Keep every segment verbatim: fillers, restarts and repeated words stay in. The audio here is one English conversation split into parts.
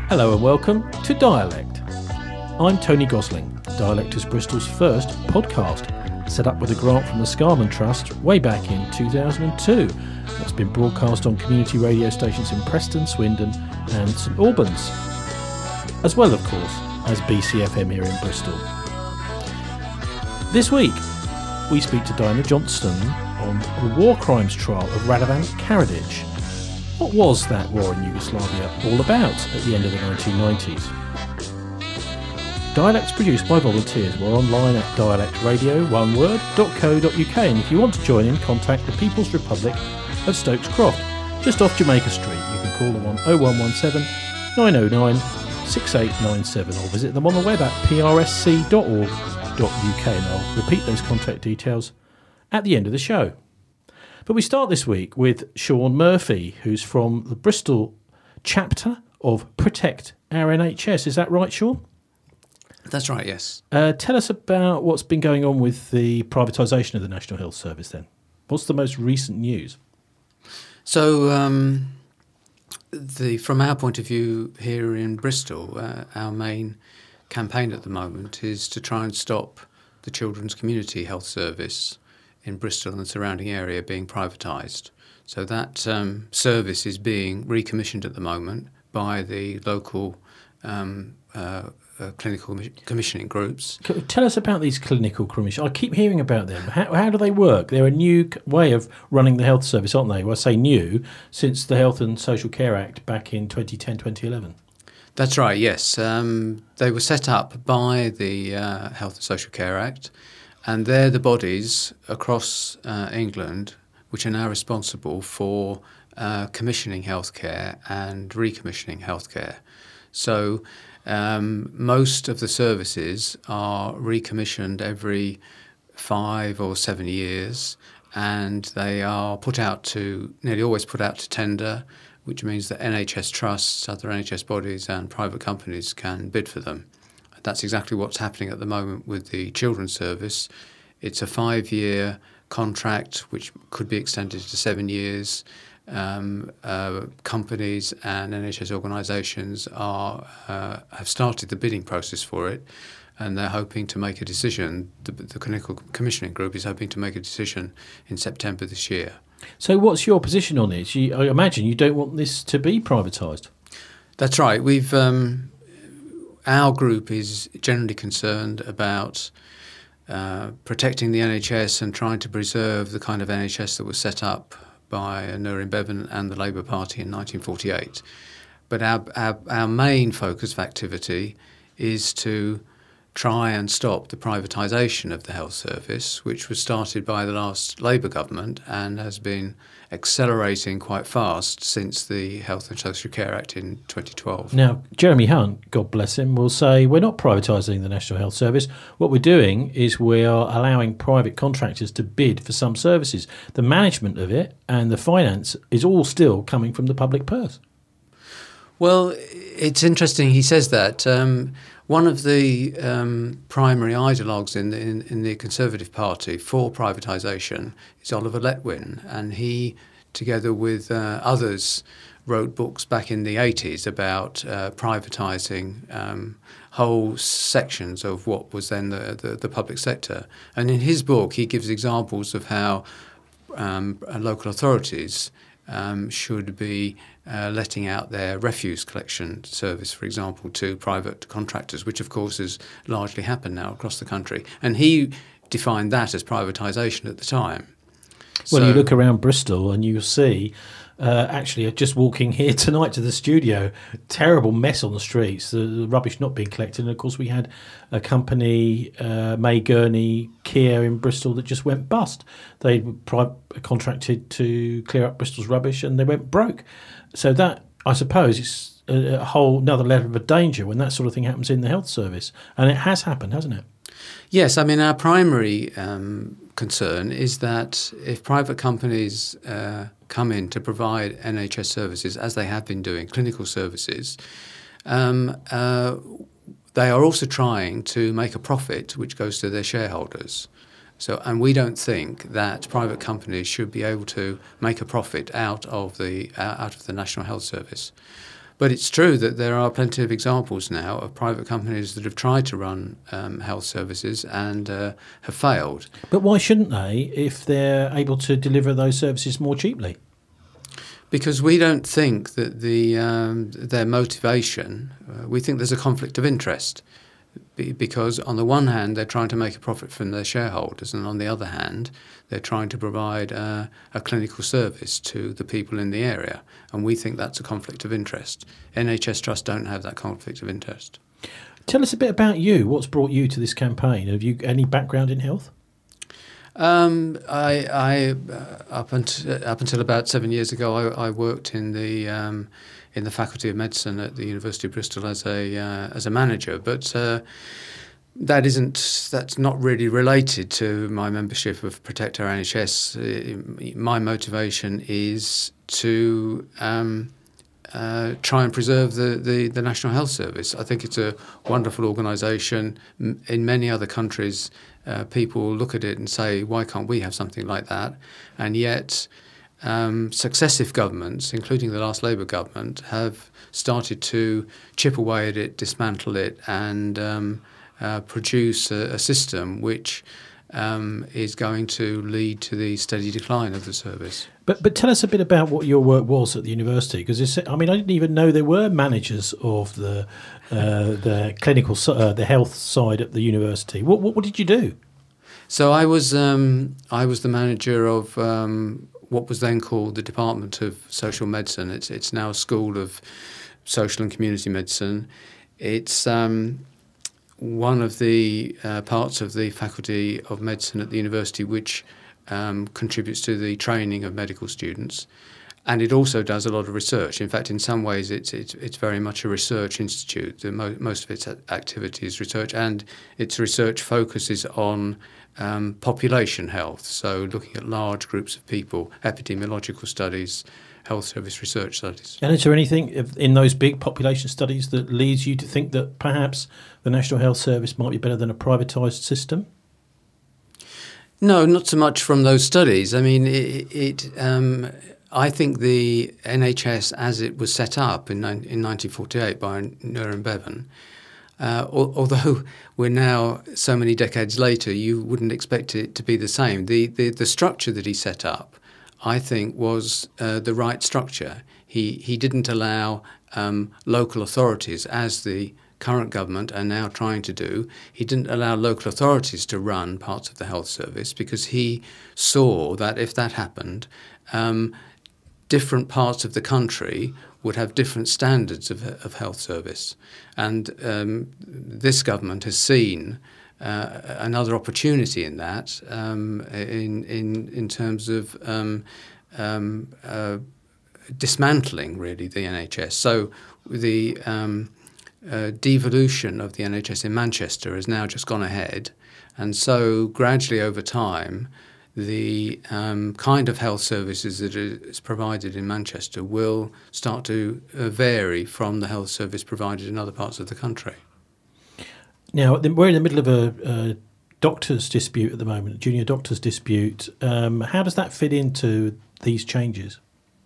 Hello and welcome to Dialect. I'm Tony Gosling. Dialect is Bristol's first podcast, set up with a grant from the Scarman Trust way back in two thousand two. That's been broadcast on community radio stations in Preston, Swindon and St Albans, as well, of course, as B C F M here in Bristol. This week, we speak to Diana Johnston on the war crimes trial of Radovan Karadzic. What was that war in Yugoslavia all about at the end of the nineteen nineties? Dialect's produced by volunteers. We're online at dialect radio one word dot co dot uk, and if you want to join in, contact the People's Republic of Stokes Croft, just off Jamaica Street. You can call them on oh one one seven, nine oh nine, six eight nine seven or visit them on the web at p r s c dot org dot u k, and I'll repeat those contact details at the end of the show. But we start this week with Sean Murphy, who's from the Bristol chapter of Protect Our N H S. Is that right, Sean? That's right, yes. Uh, tell us about what's been going on with the privatisation of the National Health Service then. What's the most recent news? So, um, the from our point of view here in Bristol, uh, our main campaign at the moment is to try and stop the Children's Community Health Service in Bristol and the surrounding area being privatised. So that um, service is being recommissioned at the moment by the local um, uh, uh, clinical commissioning groups. Tell us about these clinical commissions. I keep hearing about them. How, how do they work? They're a new way of running the health service, aren't they? Well, I say new, since the Health and Social Care Act back in twenty ten, twenty eleven. That's right, yes. Um, they were set up by the uh, Health and Social Care Act, and they're the bodies across uh, England which are now responsible for uh, commissioning healthcare and recommissioning healthcare. So um, most of the services are recommissioned every five or seven years, and they are put out to, nearly always put out to tender, which means that N H S trusts, other N H S bodies and private companies can bid for them. That's exactly what's happening at the moment with the Children's Service. It's a five-year contract which could be extended to seven years. Um, uh, companies and N H S organisations are uh, have started the bidding process for it, and they're hoping to make a decision. The, the Clinical Commissioning Group is hoping to make a decision in September this year. So what's your position on it? You, I imagine you don't want this to be privatised. That's right. We've um, our group is generally concerned about uh, protecting the N H S and trying to preserve the kind of N H S that was set up by Aneurin Bevan and the Labour Party in nineteen forty-eight. But our, our, our main focus of activity is to try and stop the privatisation of the health service, which was started by the last Labour government and has been accelerating quite fast since the Health and Social Care Act in twenty twelve. Now, Jeremy Hunt, God bless him, will say we're not privatising the National Health Service. What we're doing is we are allowing private contractors to bid for some services. The management of it and the finance is all still coming from the public purse. Well, it's interesting he says that. Um, one of the um, primary ideologues in the, in, in the Conservative Party for privatisation is Oliver Letwin, and he, together with uh, others, wrote books back in the eighties about uh, privatising um, whole sections of what was then the, the, the public sector. And in his book, he gives examples of how um, local authorities Um, should be uh, letting out their refuse collection service, for example, to private contractors, which of course has largely happened now across the country. And he defined that as privatisation at the time. Well, so, you look around Bristol and you'll see, uh, actually, just walking here tonight to the studio, terrible mess on the streets, the, the rubbish not being collected. And, of course, we had a company, uh, May Gurney, Kia in Bristol, that just went bust. They were pri- contracted to clear up Bristol's rubbish and they went broke. So that, I suppose, is a, a whole another level of danger when that sort of thing happens in the health service. And it has happened, hasn't it? Yes, I mean, our primary um, concern is that if private companies uh, come in to provide N H S services, as they have been doing, clinical services, um, uh, they are also trying to make a profit which goes to their shareholders. So, and we don't think that private companies should be able to make a profit out of the uh, out of the National Health Service. But it's true that there are plenty of examples now of private companies that have tried to run um, health services and uh, have failed. But why shouldn't they if they're able to deliver those services more cheaply? Because we don't think that the um, their motivation, uh, we think there's a conflict of interest. Be- because on the one hand, they're trying to make a profit from their shareholders, and on the other hand, they're trying to provide uh, a clinical service to the people in the area. And we think that's a conflict of interest. N H S Trust don't have that conflict of interest. Tell us a bit about you. What's brought you to this campaign? Have you any background in health? Um, I, I uh, up, until, up until about seven years ago, I, I worked in the um, in the Faculty of Medicine at the University of Bristol as a uh, as a manager, but uh, that isn't that's not really related to my membership of Protect Our N H S. My motivation is to um, uh, try and preserve the, the, the National Health Service. I think it's a wonderful organisation. In many other countries, uh, people look at it and say, why can't we have something like that? And yet um, successive governments, including the last Labour government, have started to chip away at it, dismantle it, and um, uh, produce a, a system which um, is going to lead to the steady decline of the service. But but tell us a bit about what your work was at the university, because I mean I didn't even know there were managers of the uh, the clinical uh, the health side at the university. What, what what did you do? So I was um, I was the manager of um, what was then called the Department of Social Medicine. It's it's now a School of Social and Community Medicine. It's um, one of the uh, parts of the Faculty of Medicine at the university which Um, contributes to the training of medical students, and it also does a lot of research. In fact, in some ways, it's it's, it's very much a research institute. The mo- most of its activity is research, and its research focuses on um, population health, so looking at large groups of people, epidemiological studies, health service research studies. And is there anything in those big population studies that leads you to think that perhaps the National Health Service might be better than a privatised system? No, not so much from those studies. I mean, it. it um, I think the N H S, as it was set up in, in nineteen forty-eight by Nuren Bevan, uh, although we're now so many decades later, you wouldn't expect it to be the same. The the, the structure that he set up, I think, was uh, the right structure. He he didn't allow um, local authorities, as the current government are now trying to do. He didn't allow local authorities to run parts of the health service because he saw that if that happened, um, different parts of the country would have different standards of, of health service. And um, this government has seen uh, another opportunity in that, um, in, in, in terms of um, um, uh, dismantling, really, the N H S. So the Um, Uh, devolution of the N H S in Manchester has now just gone ahead, and so gradually over time the um, kind of health services that is provided in Manchester will start to uh, vary from the health service provided in other parts of the country. Now, we're in the middle of a, a doctors' dispute at the moment, a junior doctors' dispute. Um, how does that fit into these changes?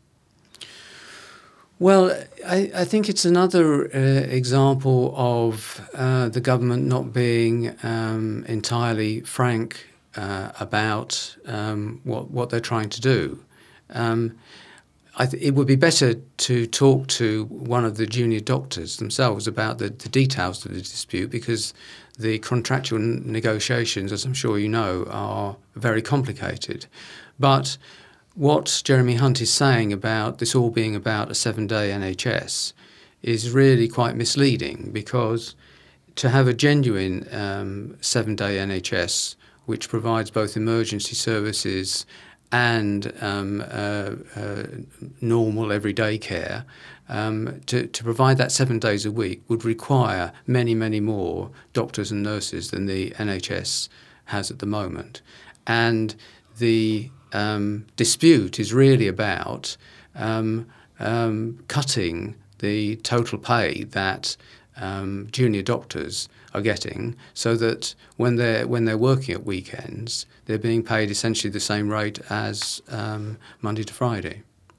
Well, I, I think it's another uh, example of uh, the government not being um, entirely frank uh, about um, what what they're trying to do. Um, I th- it would be better to talk to one of the junior doctors themselves about the, the details of the dispute, because the contractual negotiations, as I'm sure you know, are very complicated. But what Jeremy Hunt is saying about this all being about a seven-day N H S is really quite misleading, because to have a genuine um, seven-day N H S which provides both emergency services and um, uh, uh, normal everyday care, um, to, to provide that seven days a week would require many, many more doctors and nurses than the N H S has at the moment. And the Um, dispute is really about um, um, cutting the total pay that um, junior doctors are getting, so that when they're when they're working at weekends, they're being paid essentially the same rate as um, Monday to Friday.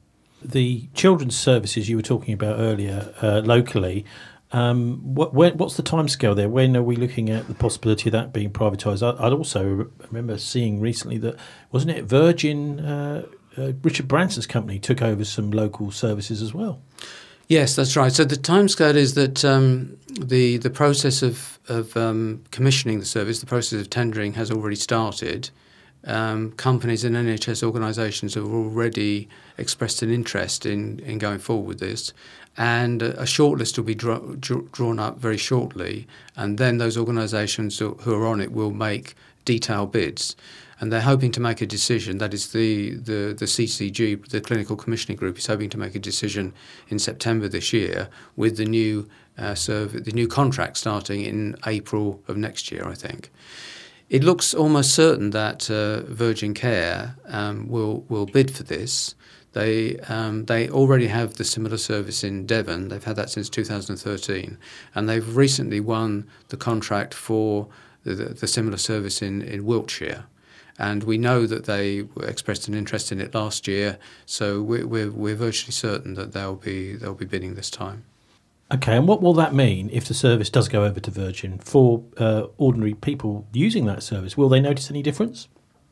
the children's services you were talking about earlier uh, locally, um, what, where, what's the timescale there? When are we looking at the possibility of that being privatised? I, I'd also remember seeing recently that, wasn't it Virgin, uh, uh, Richard Branson's company took over some local services as well? Yes, that's right. So the timescale is that um, the the process of, of um, commissioning the service, the process of tendering has already started. Um, companies and N H S organisations have already expressed an interest in, in going forward with this, and a, a shortlist will be draw, draw, drawn up very shortly, and then those organisations who, who are on it will make detailed bids. And they're hoping to make a decision, that is the, the, the C C G, the Clinical Commissioning Group, is hoping to make a decision in September this year with the new uh, serv- the new contract starting in April of next year, I think. It looks almost certain that uh, Virgin Care um, will will bid for this. They um, they already have the similar service in Devon. They've had that since two thousand thirteen, and they've recently won the contract for the, the, the similar service in, in Wiltshire. And we know that they expressed an interest in it last year, so we're we're, we're virtually certain that they'll be they'll be bidding this time. Okay, and what will that mean if the service does go over to Virgin for uh, ordinary people using that service? Will they notice any difference?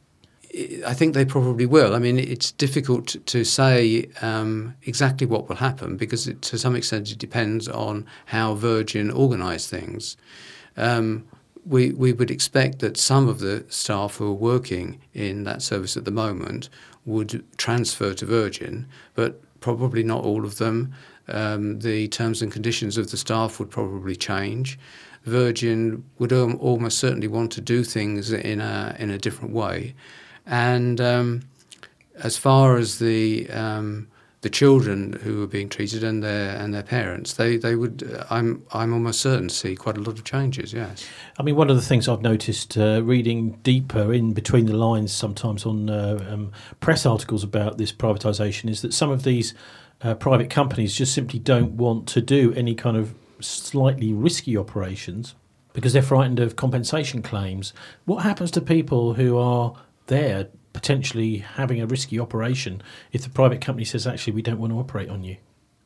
I think they probably will. I mean, it's difficult to say um, exactly what will happen because it, to some extent it depends on how Virgin organise things. Um, We we would expect that some of the staff who are working in that service at the moment would transfer to Virgin, but probably not all of them. Um, the terms and conditions of the staff would probably change. Virgin would um, almost certainly want to do things in a in a different way. And um, as far as the um, the children who are being treated and their and their parents, they they would. Uh, I'm I'm almost certain to see quite a lot of changes. Yes. I mean, one of the things I've noticed uh, reading deeper in between the lines sometimes on uh, um, press articles about this privatisation is that some of these uh, private companies just simply don't want to do any kind of slightly risky operations because they're frightened of compensation claims. What happens to people who are there potentially having a risky operation if the private company says, actually, we don't want to operate on you?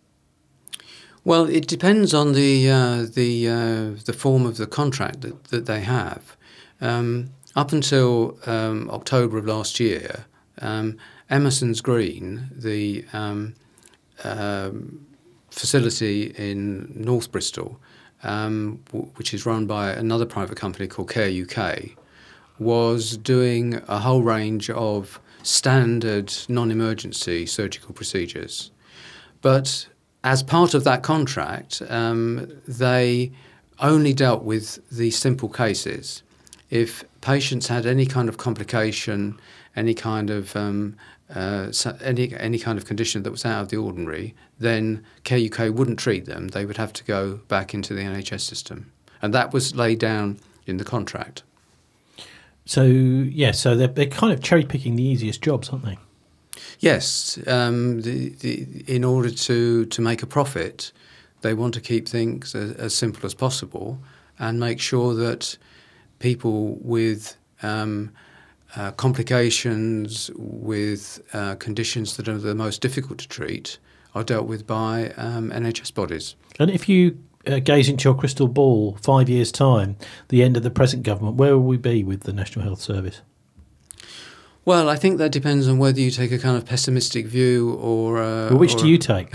Well, it depends on the uh, the uh, the form of the contract that, that they have. Um, up until um, October of last year, um, Emerson's Green, the um, um, facility in North Bristol, um, w- which is run by another private company called Care U K, was doing a whole range of standard non-emergency surgical procedures. But as part of that contract, um, they only dealt with the simple cases. If patients had any kind of complication, any kind of um, uh, any any kind of condition that was out of the ordinary, then Care U K wouldn't treat them. They would have to go back into the N H S system, and that was laid down in the contract. So, yeah, so they're, they're kind of cherry-picking the easiest jobs, aren't they? Yes. Um, the, the, in order to, to make a profit, they want to keep things as, as simple as possible and make sure that people with um, uh, complications, with uh, conditions that are the most difficult to treat, are dealt with by um, N H S bodies. And if you Uh, gaze into your crystal ball, five years' time, the end of the present government, where will we be with the National Health Service? Well, I think that depends on whether you take a kind of pessimistic view or... Uh, well, which or do you take?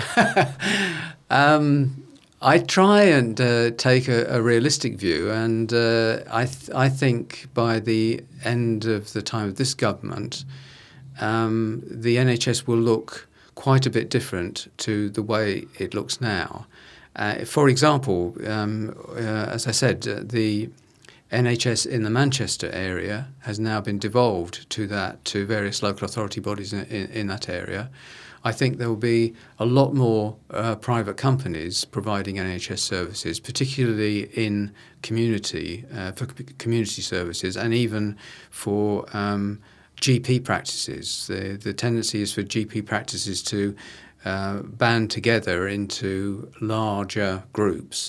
um, I try and uh, take a, a realistic view, and uh, I, th- I think by the end of the time of this government, um, the N H S will look quite a bit different to the way it looks now. Uh, for example, um, uh, as I said, uh, the N H S in the Manchester area has now been devolved to that to various local authority bodies in, in, in that area. I think there will be a lot more uh, private companies providing N H S services, particularly in community uh, for community services, and even for um, G P practices. The the tendency is for G P practices to Uh, band together into larger groups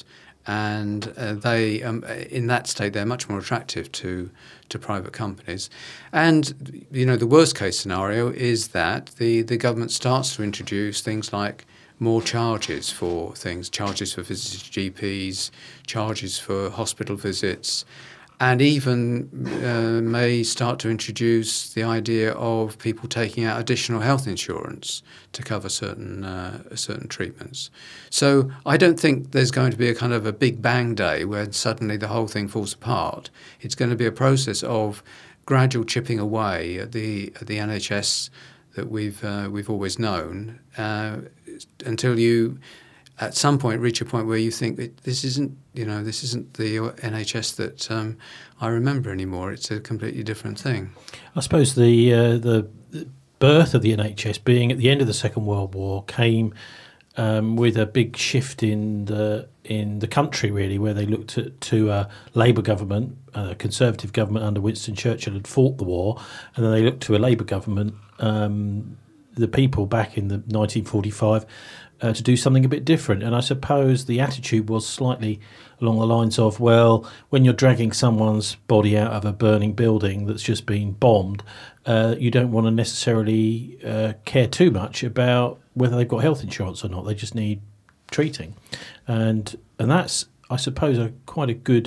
and uh, they, um, in that state, they're much more attractive to to private companies. And you know, the worst case scenario is that the the government starts to introduce things like more charges for things, charges for visits to G Ps, charges for hospital visits, and even uh, may start to introduce the idea of people taking out additional health insurance to cover certain uh, certain treatments. So I don't think there's going to be a kind of a big bang day where suddenly the whole thing falls apart. It's going to be a process of gradual chipping away at the at the N H S that we've uh, we've always known, uh, until you, at some point, reach a point where you think that this isn't, you know, this isn't the N H S that um, I remember anymore. It's a completely different thing. I suppose the uh, the birth of the N H S, being at the end of the Second World War, came um, with a big shift in the in the country, really, where they looked at, to a Labour government, a Conservative government under Winston Churchill had fought the war, and then they looked to a Labour government, um, the people back in the nineteen forty-five, uh, to do something a bit different. And I suppose the attitude was slightly along the lines of, well, when you're dragging someone's body out of a burning building that's just been bombed, uh, you don't want to necessarily uh, care too much about whether they've got health insurance or not. They just need treating. And and that's, I suppose, a quite a good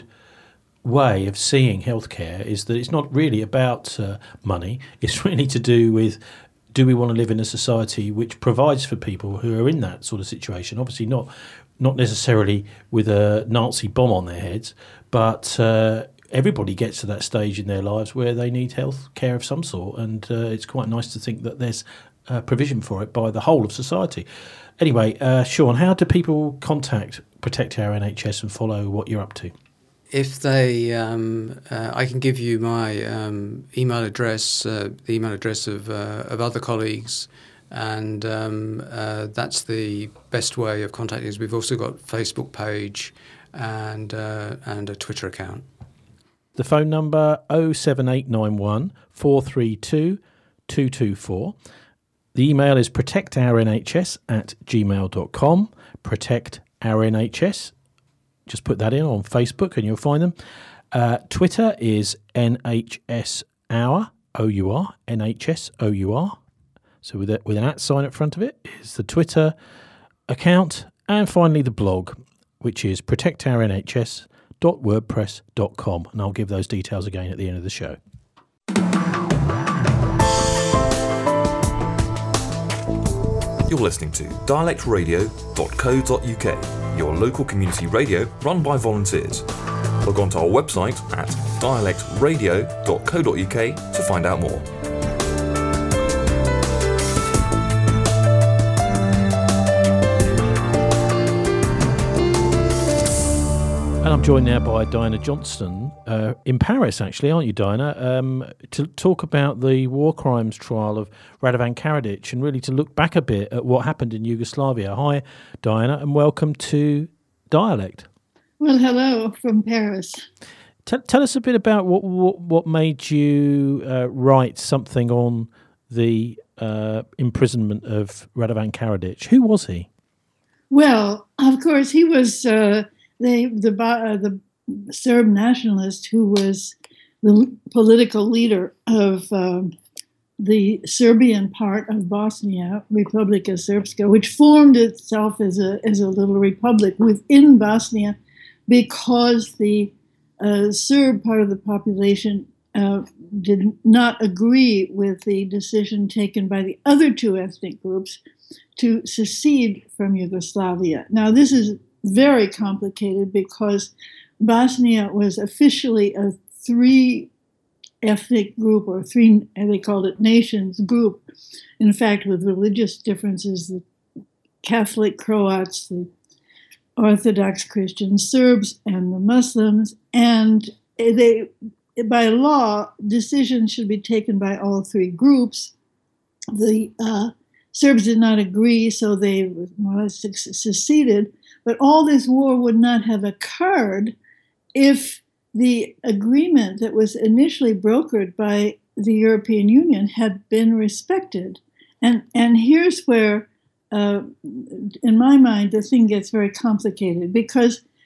way of seeing healthcare, is that it's not really about uh, money. It's really to do with, do we want to live in a society which provides for people who are in that sort of situation? Obviously not not necessarily with a Nazi bomb on their heads, but uh, everybody gets to that stage in their lives where they need health care of some sort, and uh, it's quite nice to think that there's uh, provision for it by the whole of society. Anyway, uh, Sean, how do people contact Protect Our N H S and follow what you're up to? If they, um, uh, I can give you my um, email address, uh, the email address of uh, of other colleagues, and um, uh, that's the best way of contacting us. We've also got a Facebook page and uh, and a Twitter account. The phone number oh seven eight nine one, four three two, two two four. The email is protectournhs at gmail dot com. Protect Our N H S. Just put that in on Facebook and you'll find them. Uh, Twitter is N H S Hour, O U R, N H S O U R. So with, a, with an at sign at front of it is the Twitter account. And finally the blog, which is protect our N H S dot wordpress dot com. And I'll give those details again at the end of the show. You're listening to dialect radio dot co dot U K, your local community radio run by volunteers. Log on to our website at dialect radio dot co dot U K to find out more. And I'm joined now by Diana Johnston, uh, in Paris, actually, aren't you, Diana, um, to talk about the war crimes trial of Radovan Karadzic and really to look back a bit at what happened in Yugoslavia. Hi, Diana, and welcome to Dialect. Well, hello from Paris. T- tell us a bit about what what, what made you uh, write something on the uh, imprisonment of Radovan Karadzic. Who was he? Well, of course, he was... Uh, They, the uh, the Serb nationalist who was the political leader of um, the Serbian part of Bosnia, Republika Srpska, which formed itself as a as a little republic within Bosnia, because the uh, Serb part of the population uh, did not agree with the decision taken by the other two ethnic groups to secede from Yugoslavia. Now, this is very complicated because Bosnia was officially a three ethnic group, or three, they called it nations group, in fact, with religious differences, the Catholic Croats, the Orthodox Christian Serbs, and the Muslims. And they, by law, decisions should be taken by all three groups. The uh, Serbs did not agree, so they more or less seceded. But all this war would not have occurred if the agreement that was initially brokered by the European Union had been respected. And and here's where, uh, in my mind, the thing gets very complicated, because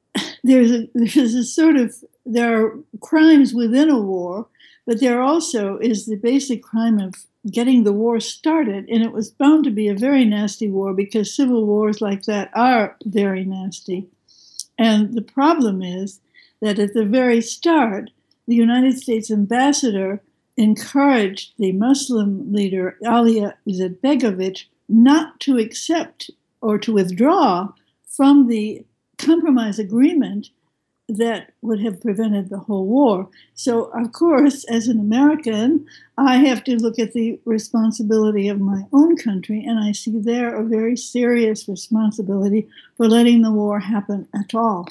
there's a, there's a sort of, there are crimes within a war, but there also is the basic crime of getting the war started. And it was bound to be a very nasty war because civil wars like that are very nasty. And the problem is that at the very start, the United States ambassador encouraged the Muslim leader, Ali Izetbegovic, not to accept or to withdraw from the compromise agreement that would have prevented the whole war. So, of course, as an American, I have to look at the responsibility of my own country, and I see there a very serious responsibility for letting the war happen at all.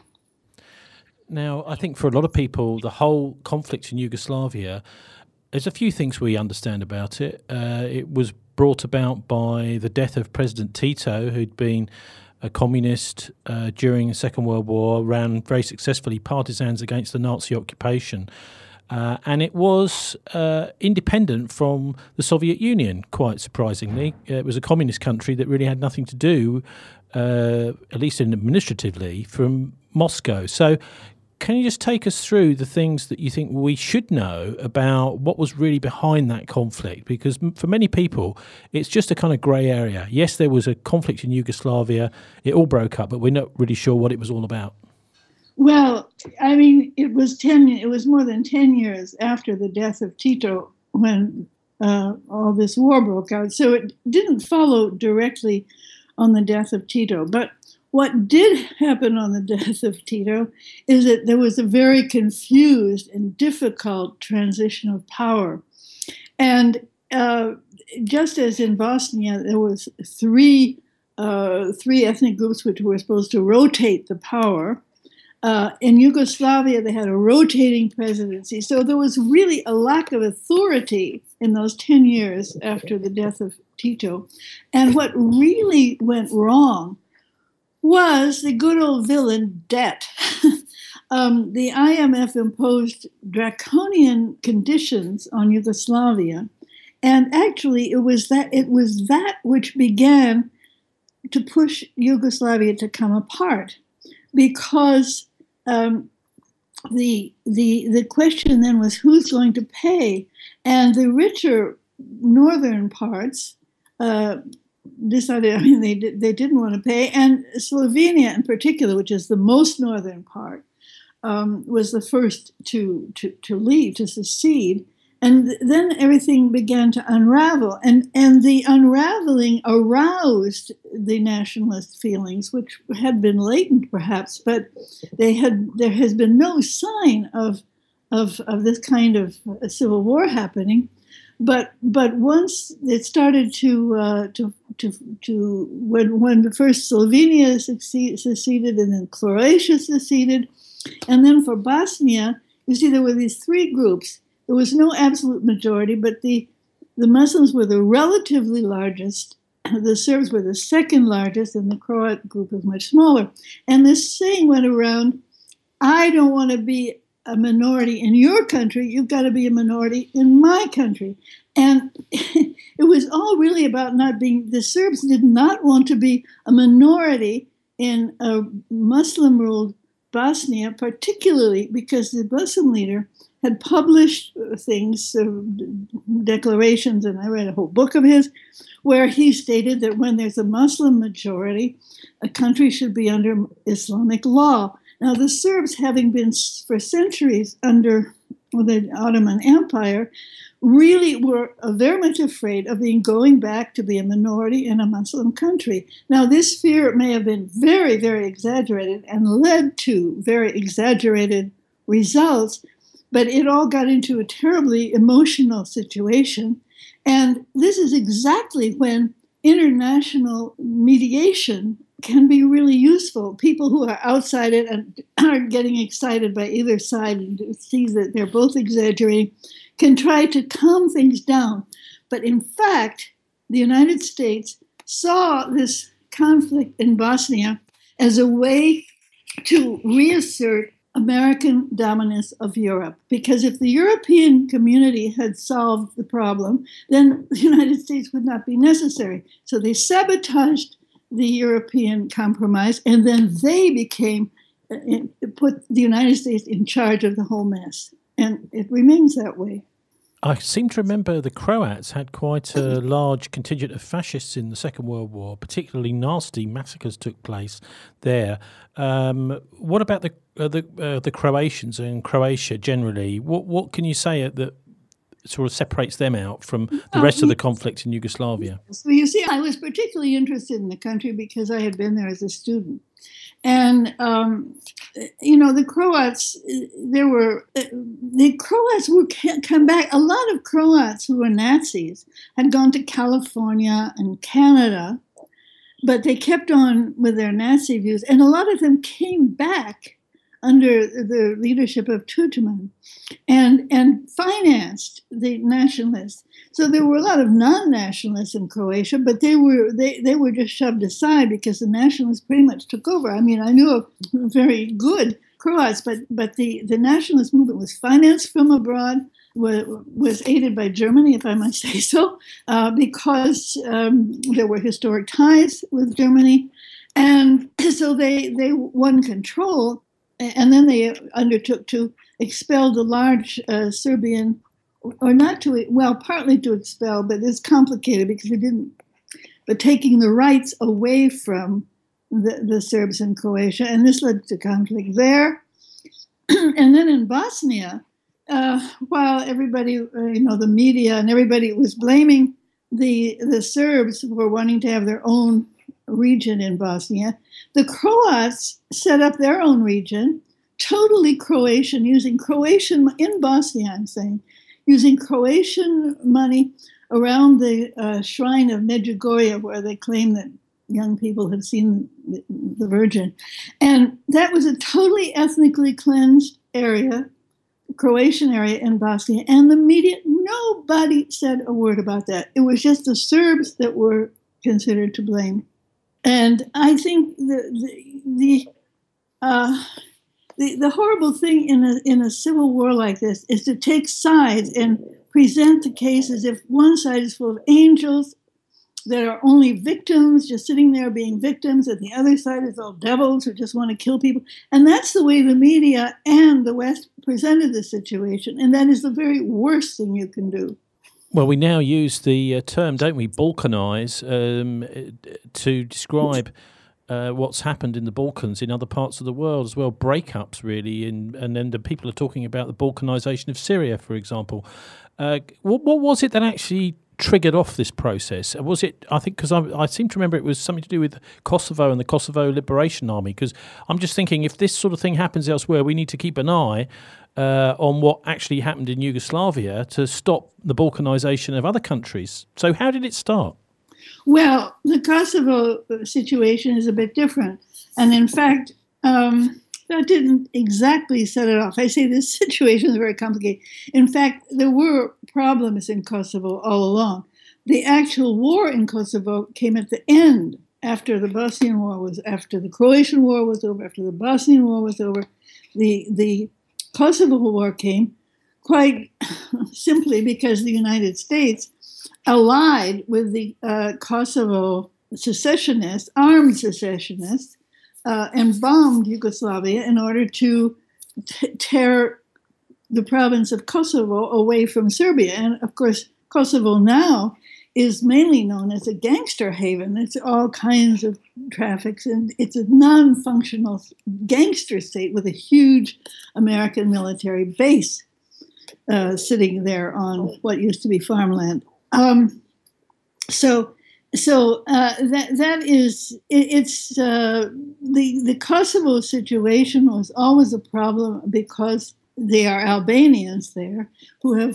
Now, I think for a lot of people, the whole conflict in Yugoslavia, there's a few things we understand about it. Uh, it was brought about by the death of President Tito, who'd been a communist uh, during the Second World War, ran very successfully partisans against the Nazi occupation. Uh, and it was uh, independent from the Soviet Union, quite surprisingly. It was a communist country that really had nothing to do, uh, at least administratively, from Moscow. So can you just take us through the things that you think we should know about what was really behind that conflict? Because for many people, it's just a kind of grey area. Yes, there was a conflict in Yugoslavia. It all broke up, but we're not really sure what it was all about. Well, I mean, it was ten. It was more than ten years after the death of Tito when uh, all this war broke out. So it didn't follow directly on the death of Tito, but what did happen on the death of Tito is that there was a very confused and difficult transition of power. And uh, just as in Bosnia, there was three uh, three ethnic groups which were supposed to rotate the power. Uh, in Yugoslavia, they had a rotating presidency. So there was really a lack of authority in those ten years after the death of Tito. And what really went wrong was the good old villain debt. um, the I M F imposed draconian conditions on Yugoslavia, and actually it was that it was that which began to push Yugoslavia to come apart, because um, the the the question then was who's going to pay, and the richer northern parts Uh, decided, I mean, they did, they didn't want to pay, and Slovenia in particular, which is the most northern part, um, was the first to, to to leave, to secede, and then everything began to unravel, and and the unraveling aroused the nationalist feelings, which had been latent perhaps, but they had there has been no sign of of of this kind of civil war happening. But but once it started to uh, to to to when when the first Slovenia succeed, seceded and then Croatia seceded, and then for Bosnia, you see there were these three groups. There was no absolute majority, but the the Muslims were the relatively largest. The Serbs were the second largest, and the Croat group was much smaller. And this saying went around: "I don't want to be a minority in your country, you've got to be a minority in my country." And it was all really about not being, the Serbs did not want to be a minority in a Muslim-ruled Bosnia, particularly because the Muslim leader had published things, uh, declarations, and I read a whole book of his, where he stated that when there's a Muslim majority, a country should be under Islamic law. Now, the Serbs, having been for centuries under the Ottoman Empire, really were very much afraid of being going back to be a minority in a Muslim country. Now, this fear may have been very, very exaggerated and led to very exaggerated results, but it all got into a terribly emotional situation. And this is exactly when international mediation can be really useful. People who are outside it and aren't getting excited by either side and see that they're both exaggerating can try to calm things down. But in fact, the United States saw this conflict in Bosnia as a way to reassert American dominance of Europe. Because if the European community had solved the problem, then the United States would not be necessary. So they sabotaged the European compromise, and then they became in, put the United States in charge of the whole mess, and it remains that way. I seem to remember the Croats had quite a large contingent of fascists in the Second World War. Particularly nasty massacres took place there. Um, what about the uh, the uh, the Croatians and Croatia generally? What what can you say that sort of separates them out from the rest of the conflict in Yugoslavia? So you see, I was particularly interested in the country because I had been there as a student. And, um, you know, the Croats, there were, the Croats would come back. A lot of Croats who were Nazis had gone to California and Canada, but they kept on with their Nazi views. And a lot of them came back under the leadership of Tudjman and, and financed the nationalists. So there were a lot of non-nationalists in Croatia, but they were they, they were just shoved aside because the nationalists pretty much took over. I mean, I knew of very good Croats, but but the, the nationalist movement was financed from abroad, was, was aided by Germany, if I might say so, uh, because um, there were historic ties with Germany. And so they, they won control, and then they undertook to expel the large uh, Serbian, or not to, well, partly to expel, but it's complicated because we didn't, but taking the rights away from the, the Serbs in Croatia, and this led to conflict there. And then in Bosnia, uh, while everybody, uh, you know, the media and everybody was blaming the the Serbs for wanting to have their own region in Bosnia, the Croats set up their own region, totally Croatian, using Croatian in Bosnia, I'm saying, using Croatian money around the uh, shrine of Medjugorje, where they claim that young people have seen the, the Virgin. And that was a totally ethnically cleansed area, Croatian area in Bosnia. And the media, nobody said a word about that. It was just the Serbs that were considered to blame. And I think the the the, uh, the, the horrible thing in a in a civil war like this is to take sides and present the case as if one side is full of angels that are only victims, just sitting there being victims, and the other side is all devils who just want to kill people. And that's the way the media and the West presented the situation, and that is the very worst thing you can do. Well, we now use the uh, term, don't we, Balkanize, um, to describe uh, what's happened in the Balkans in other parts of the world as well, breakups really, in, and then the people are talking about the Balkanization of Syria, for example. Uh, what, what was it that actually triggered off this process? Was it, I think, because I, I seem to remember it was something to do with Kosovo and the Kosovo Liberation Army, because I'm just thinking if this sort of thing happens elsewhere, we need to keep an eye uh, on what actually happened in Yugoslavia to stop the Balkanization of other countries. So how did it start? Well, the Kosovo situation is a bit different. And in fact, um, that didn't exactly set it off. I say this situation is very complicated. In fact, there were problems in Kosovo all along. The actual war in Kosovo came at the end, after the Bosnian War was, after the Croatian War was over, after the Bosnian War was over. The, the Kosovo War came quite simply because the United States allied with the uh, Kosovo secessionists, armed secessionists, Uh, and bombed Yugoslavia in order to t- tear the province of Kosovo away from Serbia. And of course, Kosovo now is mainly known as a gangster haven. It's all kinds of traffics, and it's a non-functional gangster state with a huge American military base uh, sitting there on what used to be farmland. Um, so So uh, that that is it, it's uh, the the Kosovo situation was always a problem because there are Albanians there who have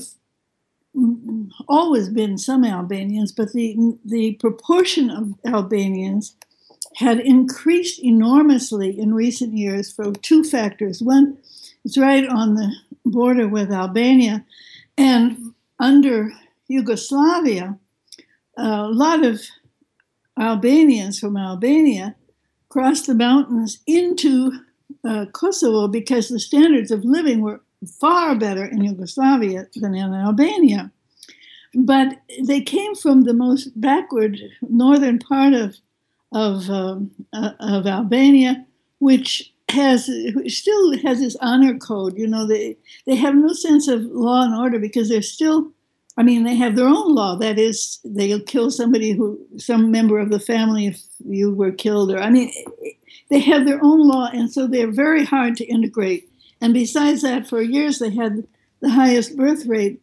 always been some Albanians, but the the proportion of Albanians had increased enormously in recent years for two factors. One, it's right on the border with Albania, and under Yugoslavia, a lot of Albanians from Albania crossed the mountains into uh, Kosovo because the standards of living were far better in Yugoslavia than in Albania. But they came from the most backward northern part of of, um, uh, of Albania, which has still has this honor code. You know, they they have no sense of law and order because they're still. I mean, they have their own law. That is, they'll kill somebody who, some member of the family, if you were killed. Or I mean, they have their own law, and so they're very hard to integrate. And besides that, for years they had the highest birth rate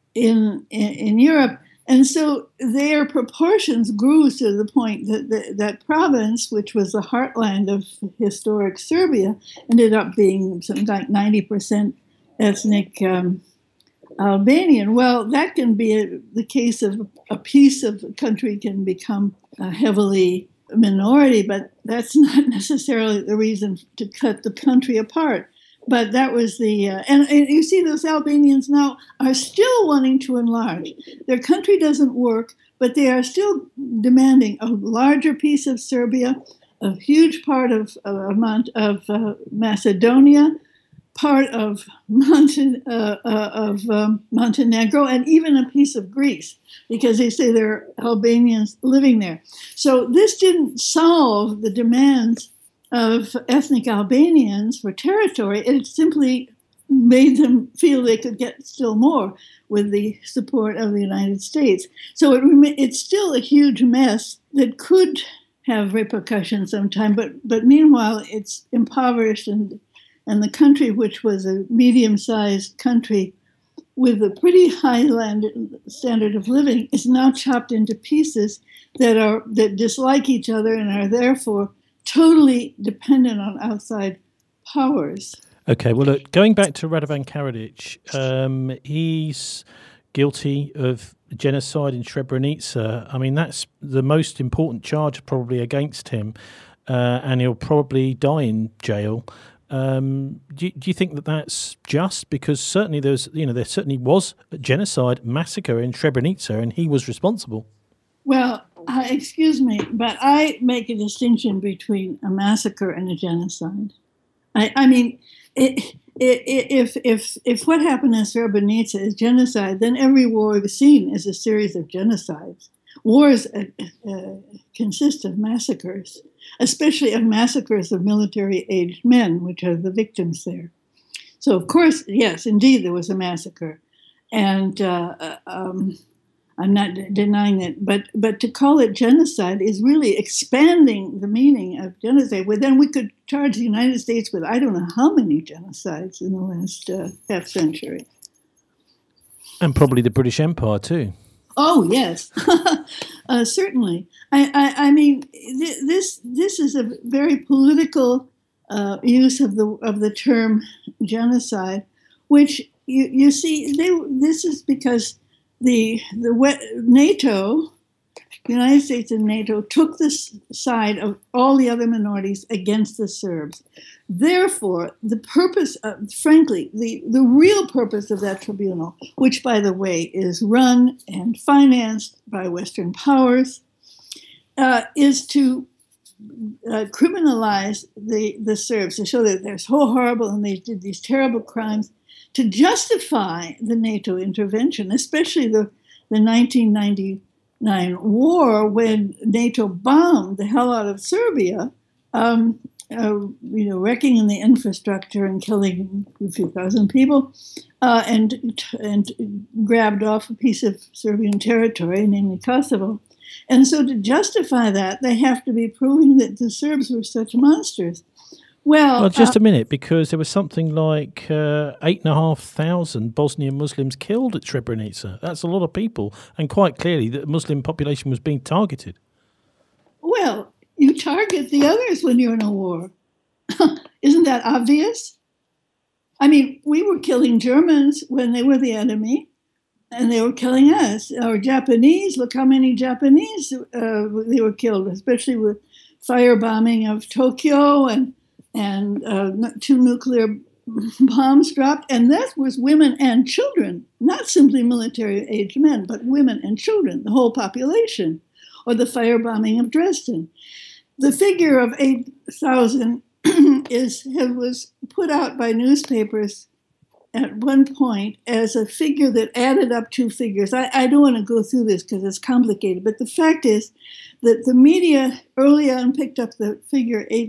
in in, in Europe, and so their proportions grew to the point that that, that province, which was the heartland of historic Serbia, ended up being something like ninety percent ethnic. Um, Albanian. Well, that can be a, the case of a piece of the country can become a heavily minority, but that's not necessarily the reason to cut the country apart. But that was the, uh, and, and you see those Albanians now are still wanting to enlarge. Their country doesn't work, but they are still demanding a larger piece of Serbia, a huge part of, uh, of uh, Macedonia, part of, Monten- uh, uh, of um, Montenegro, and even a piece of Greece, because they say there are Albanians living there. So this didn't solve the demands of ethnic Albanians for territory. It simply made them feel they could get still more with the support of the United States. So it rem- it's still a huge mess that could have repercussions sometime, but, but meanwhile it's impoverished, and And the country, which was a medium-sized country with a pretty high land standard of living, is now chopped into pieces that are that dislike each other and are therefore totally dependent on outside powers. Okay, well, look, going back to Radovan Karadzic, um, he's guilty of genocide in Srebrenica. I mean, that's the most important charge probably against him, uh, and he'll probably die in jail. Um, do, you, do you think that that's just? Because certainly there's, you know, there certainly was a genocide massacre in Srebrenica, and he was responsible. Well, uh, excuse me, but I make a distinction between a massacre and a genocide. I, I mean, it, it, it, if if if what happened in Srebrenica is genocide, then every war we've seen is a series of genocides. Wars uh, uh, consist of massacres, especially of massacres of military-aged men, which are the victims there. So, of course, yes, indeed, there was a massacre. And uh, um, I'm not d- denying that. But, but to call it genocide is really expanding the meaning of genocide. Well, then we could charge the United States with I don't know how many genocides in the last uh, half century. And probably the British Empire, too. Oh, yes, uh, certainly. I, I, I mean, th- this this is a very political uh, use of the of the term genocide, which you, you see, they, this is because the the NATO, the United States and NATO took this side of all the other minorities against the Serbs. Therefore, the purpose, of, frankly, the, the real purpose of that tribunal, which, by the way, is run and financed by Western powers, uh, is to uh, criminalize the, the Serbs, to show that they're so horrible and they did these terrible crimes, to justify the NATO intervention, especially the, the nineteen ninety-nine war when NATO bombed the hell out of Serbia, um, Uh, you know, wrecking in the infrastructure and killing a few thousand people, uh, and and grabbed off a piece of Serbian territory, namely Kosovo. And so to justify that, they have to be proving that the Serbs were such monsters. Well, well just uh, a minute, because there was something like uh, eight and a half thousand Bosnian Muslims killed at Srebrenica. That's a lot of people, and quite clearly the Muslim population was being targeted. Well, you target the others when you're in a war. Isn't that obvious? I mean, we were killing Germans when they were the enemy, and they were killing us. Or Japanese, look how many Japanese uh, they were killed, especially with firebombing of Tokyo and, and uh, two nuclear bombs dropped. And that was women and children, not simply military-aged men, but women and children, the whole population. Or the firebombing of Dresden. The figure of eight thousand is was put out by newspapers at one point as a figure that added up two figures. I, I don't want to go through this because it's complicated, but the fact is that the media early on picked up the figure eight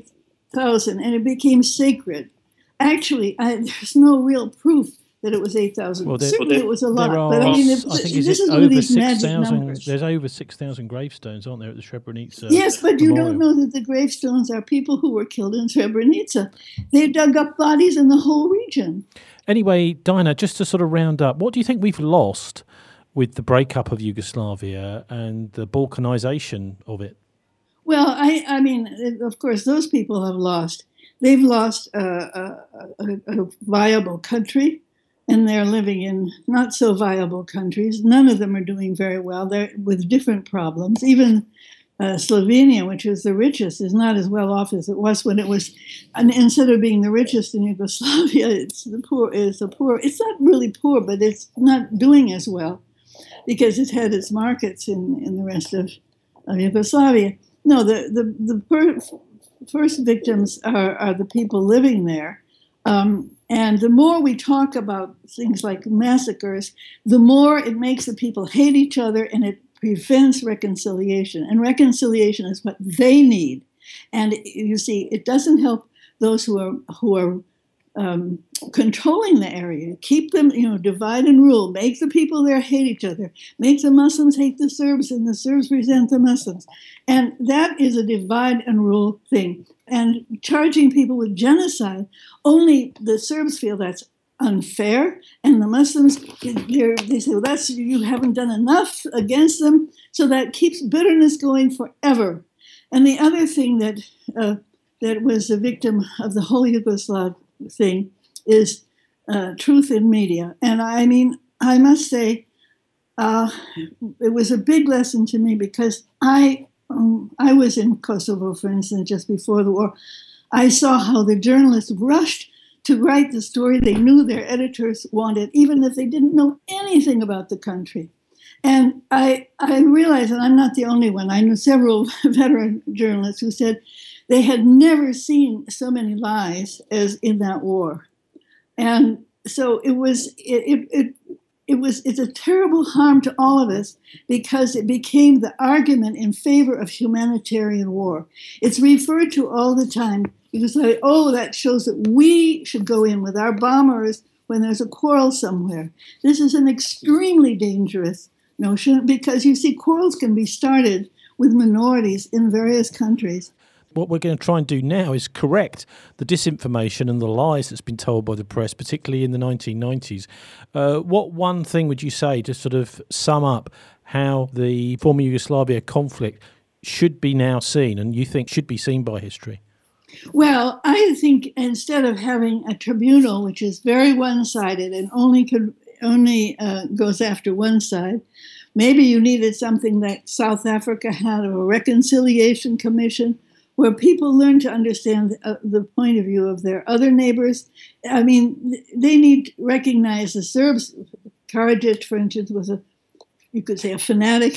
thousand, and it became sacred. Actually, I, there's no real proof that it was eight thousand. Well, there, Certainly it was a lot. There are, but I mean, it, I think this is is it one of over these six magic thousand. numbers. There's over six thousand gravestones, aren't there, at the Srebrenica? Yes, but you memorial. don't know that the gravestones are people who were killed in Srebrenica. They dug up bodies in the whole region. Anyway, Dinah, just to sort of round up, what do you think we've lost with the breakup of Yugoslavia and the Balkanization of it? Well, I, I mean, of course, those people have lost. They've lost a, a, a, a viable country, and they're living in not so viable countries. None of them are doing very well. They're with different problems. Even uh, Slovenia, which is the richest, is not as well off as it was when it was. And instead of being the richest in Yugoslavia, it's the poor. Is the poor. It's not really poor, but it's not doing as well because it had its markets in, in the rest of, of Yugoslavia. No, the the the per, first victims are, are the people living there. Um, and the more we talk about things like massacres, the more it makes the people hate each other, and it prevents reconciliation. And reconciliation is what they need. And you see, it doesn't help those who are who are um, controlling the area. Keep them, you know, divide and rule. Make the people there hate each other. Make the Muslims hate the Serbs, and the Serbs resent the Muslims. And that is a divide and rule thing. And charging people with genocide, only the Serbs feel that's unfair, and the Muslims, they say, well, that's, you haven't done enough against them, so that keeps bitterness going forever. And the other thing that uh, that was a victim of the whole Yugoslav thing is uh, truth in media. And I mean, I must say, uh, it was a big lesson to me because I Um, I was in Kosovo, for instance, just before the war. I saw how the journalists rushed to write the story they knew their editors wanted, even if they didn't know anything about the country. And I, I realized, and I'm not the only one, I knew several veteran journalists who said they had never seen so many lies as in that war. And so it was, it, it, it It was, it's a terrible harm to all of us because it became the argument in favor of humanitarian war. It's referred to all the time. You can say, oh, that shows that we should go in with our bombers when there's a quarrel somewhere. This is an extremely dangerous notion because, you see, quarrels can be started with minorities in various countries. What we're going to try and do now is correct the disinformation and the lies that's been told by the press, particularly in the nineteen nineties. Uh, what one thing would you say to sort of sum up how the former Yugoslavia conflict should be now seen and you think should be seen by history? Well, I think instead of having a tribunal, which is very one-sided and only could, only uh, goes after one side, maybe you needed something that South Africa had, of a reconciliation commission, where people learn to understand the, uh, the point of view of their other neighbors. I mean, they need to recognize the Serbs. Karadzic, for instance, was a, you could say, a fanatic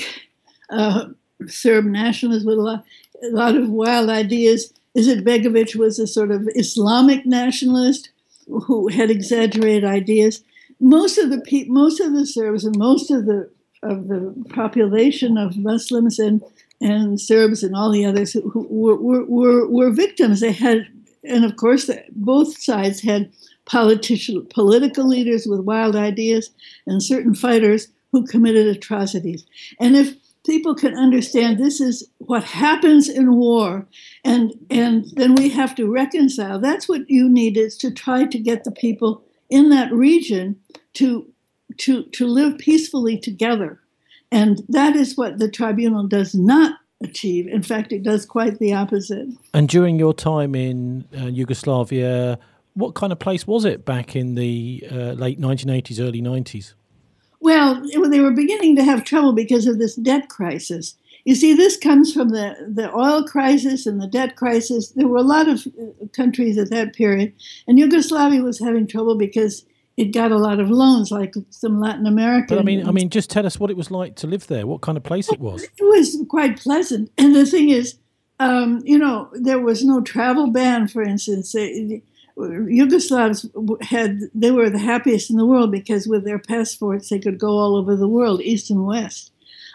uh, Serb nationalist with a lot, a lot of wild ideas. Izetbegovic was a sort of Islamic nationalist who had exaggerated ideas. Most of the pe- most of the Serbs and most of the of the population of Muslims and and Serbs and all the others who, who were, were were victims. They had, and of course, both sides had politician, political leaders with wild ideas and certain fighters who committed atrocities. And if people can understand this is what happens in war, and and then we have to reconcile. That's what you need, is to try to get the people in that region to to to live peacefully together. And that is what the tribunal does not achieve. In fact, it does quite the opposite. And during your time in uh, Yugoslavia, what kind of place was it back in the uh, late nineteen eighties, early nineties? Well, it, they were beginning to have trouble because of this debt crisis. You see, this comes from the, the oil crisis and the debt crisis. There were a lot of countries at that period, and Yugoslavia was having trouble because it got a lot of loans, like some Latin American. But I mean, I mean, just tell us what it was like to live there. What kind of place it was? It was quite pleasant. And the thing is, um, you know, there was no travel ban, for instance. They, Yugoslavs had, they were the happiest in the world because with their passports, they could go all over the world, east and west.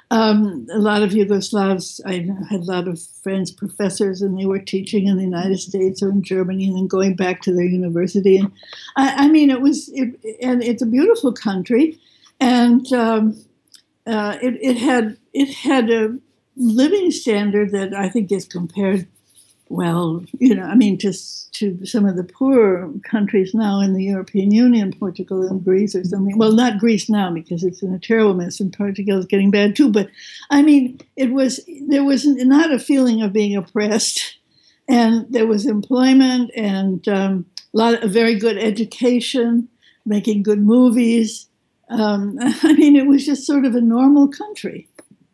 Um, a lot of Yugoslavs, I had a lot of friends, professors, and they were teaching in the United States or in Germany and then going back to their university. And I, I mean, it was, it, and it's a beautiful country. And um, uh, it, it had it had a living standard that I think is compared, well, you know, I mean, just to some of the poorer countries now in the European Union, Portugal and Greece or something. Well, not Greece now because it's in a terrible mess, and Portugal is getting bad too. But I mean, it was there was not a feeling of being oppressed, and there was employment and um, a lot of very good education, making good movies. Um, I mean, it was just sort of a normal country.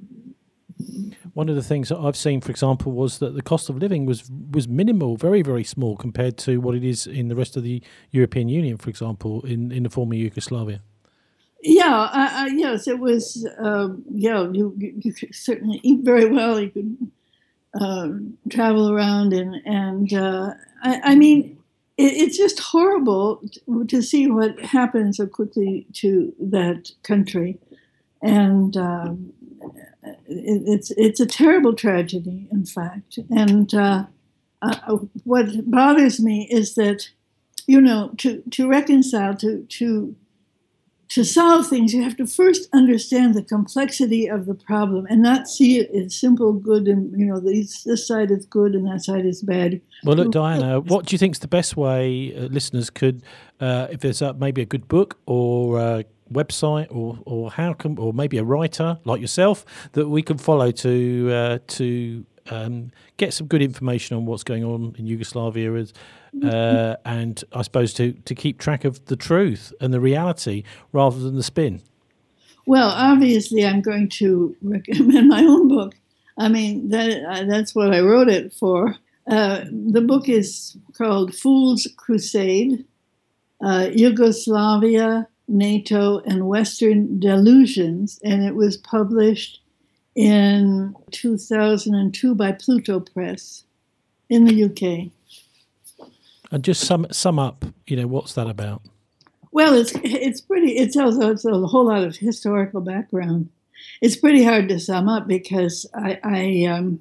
One of the things that I've seen, for example, was that the cost of living was was minimal, very, very small compared to what it is in the rest of the European Union, for example, in, in the former Yugoslavia. Yeah, uh, uh, yes, it was, um, yeah, you, you could certainly eat very well. You could um, travel around and, and uh, I, I mean, it, it's just horrible to, to see what happened so quickly to that country. And um, it, it's it's a terrible tragedy, in fact. And uh, uh, what bothers me is that, you know, to, to reconcile, to to to solve things, you have to first understand the complexity of the problem and not see it as simple good and, you know, these, this side is good and that side is bad. Well, look, Diana, what do you think is the best way uh, listeners could, uh, if there's a, maybe a good book or a website or or how can, or maybe a writer like yourself that we can follow to uh, to um, get some good information on what's going on in Yugoslavia as, Uh, and I suppose to, to keep track of the truth and the reality rather than the spin? Well, obviously, I'm going to recommend my own book. I mean, that uh, that's what I wrote it for. Uh, the book is called Fool's Crusade, uh, Yugoslavia, NATO, and Western Delusions, and it was published in two thousand two by Pluto Press in the U K. And just sum sum up, you know, what's that about? Well, it's it's pretty. It tells us a whole lot of historical background. It's pretty hard to sum up because I I um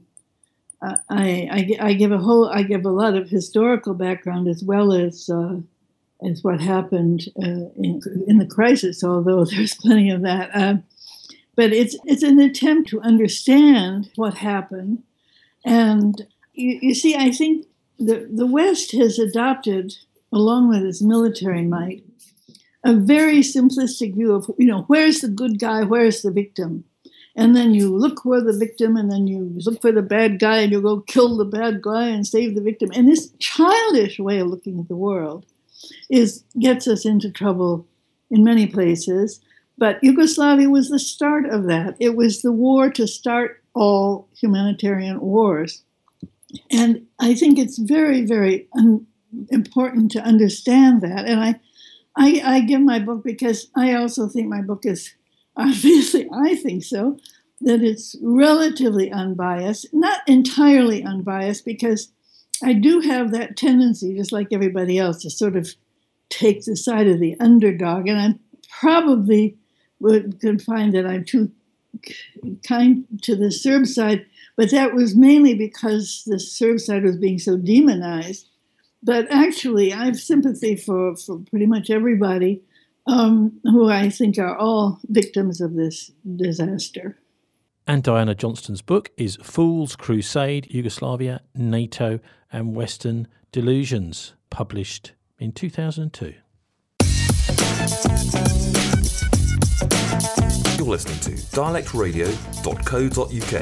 I I, I give a whole I give a lot of historical background as well as uh, as what happened uh, in in the crisis. Although there's plenty of that, uh, but it's it's an attempt to understand what happened, and you, you see, I think. The, the West has adopted, along with its military might, a very simplistic view of, you know, where's the good guy, where's the victim? And then you look for the victim, and then you look for the bad guy, and you go kill the bad guy and save the victim. And this childish way of looking at the world is gets us into trouble in many places. But Yugoslavia was the start of that. It was the war to start all humanitarian wars. And I think it's very, very un- important to understand that. And I, I, I give my book because I also think my book is, obviously, I think so, that it's relatively unbiased, not entirely unbiased, because I do have that tendency, just like everybody else, to sort of take the side of the underdog. And I probably would could find that I'm too kind to the Serb side. But that was mainly because the Serb side was being so demonized. But actually, I have sympathy for, for pretty much everybody um, who I think are all victims of this disaster. And Diana Johnston's book is Fool's Crusade, Yugoslavia, NATO and Western Delusions, published in two thousand two. You're listening to dialect radio dot co dot uk.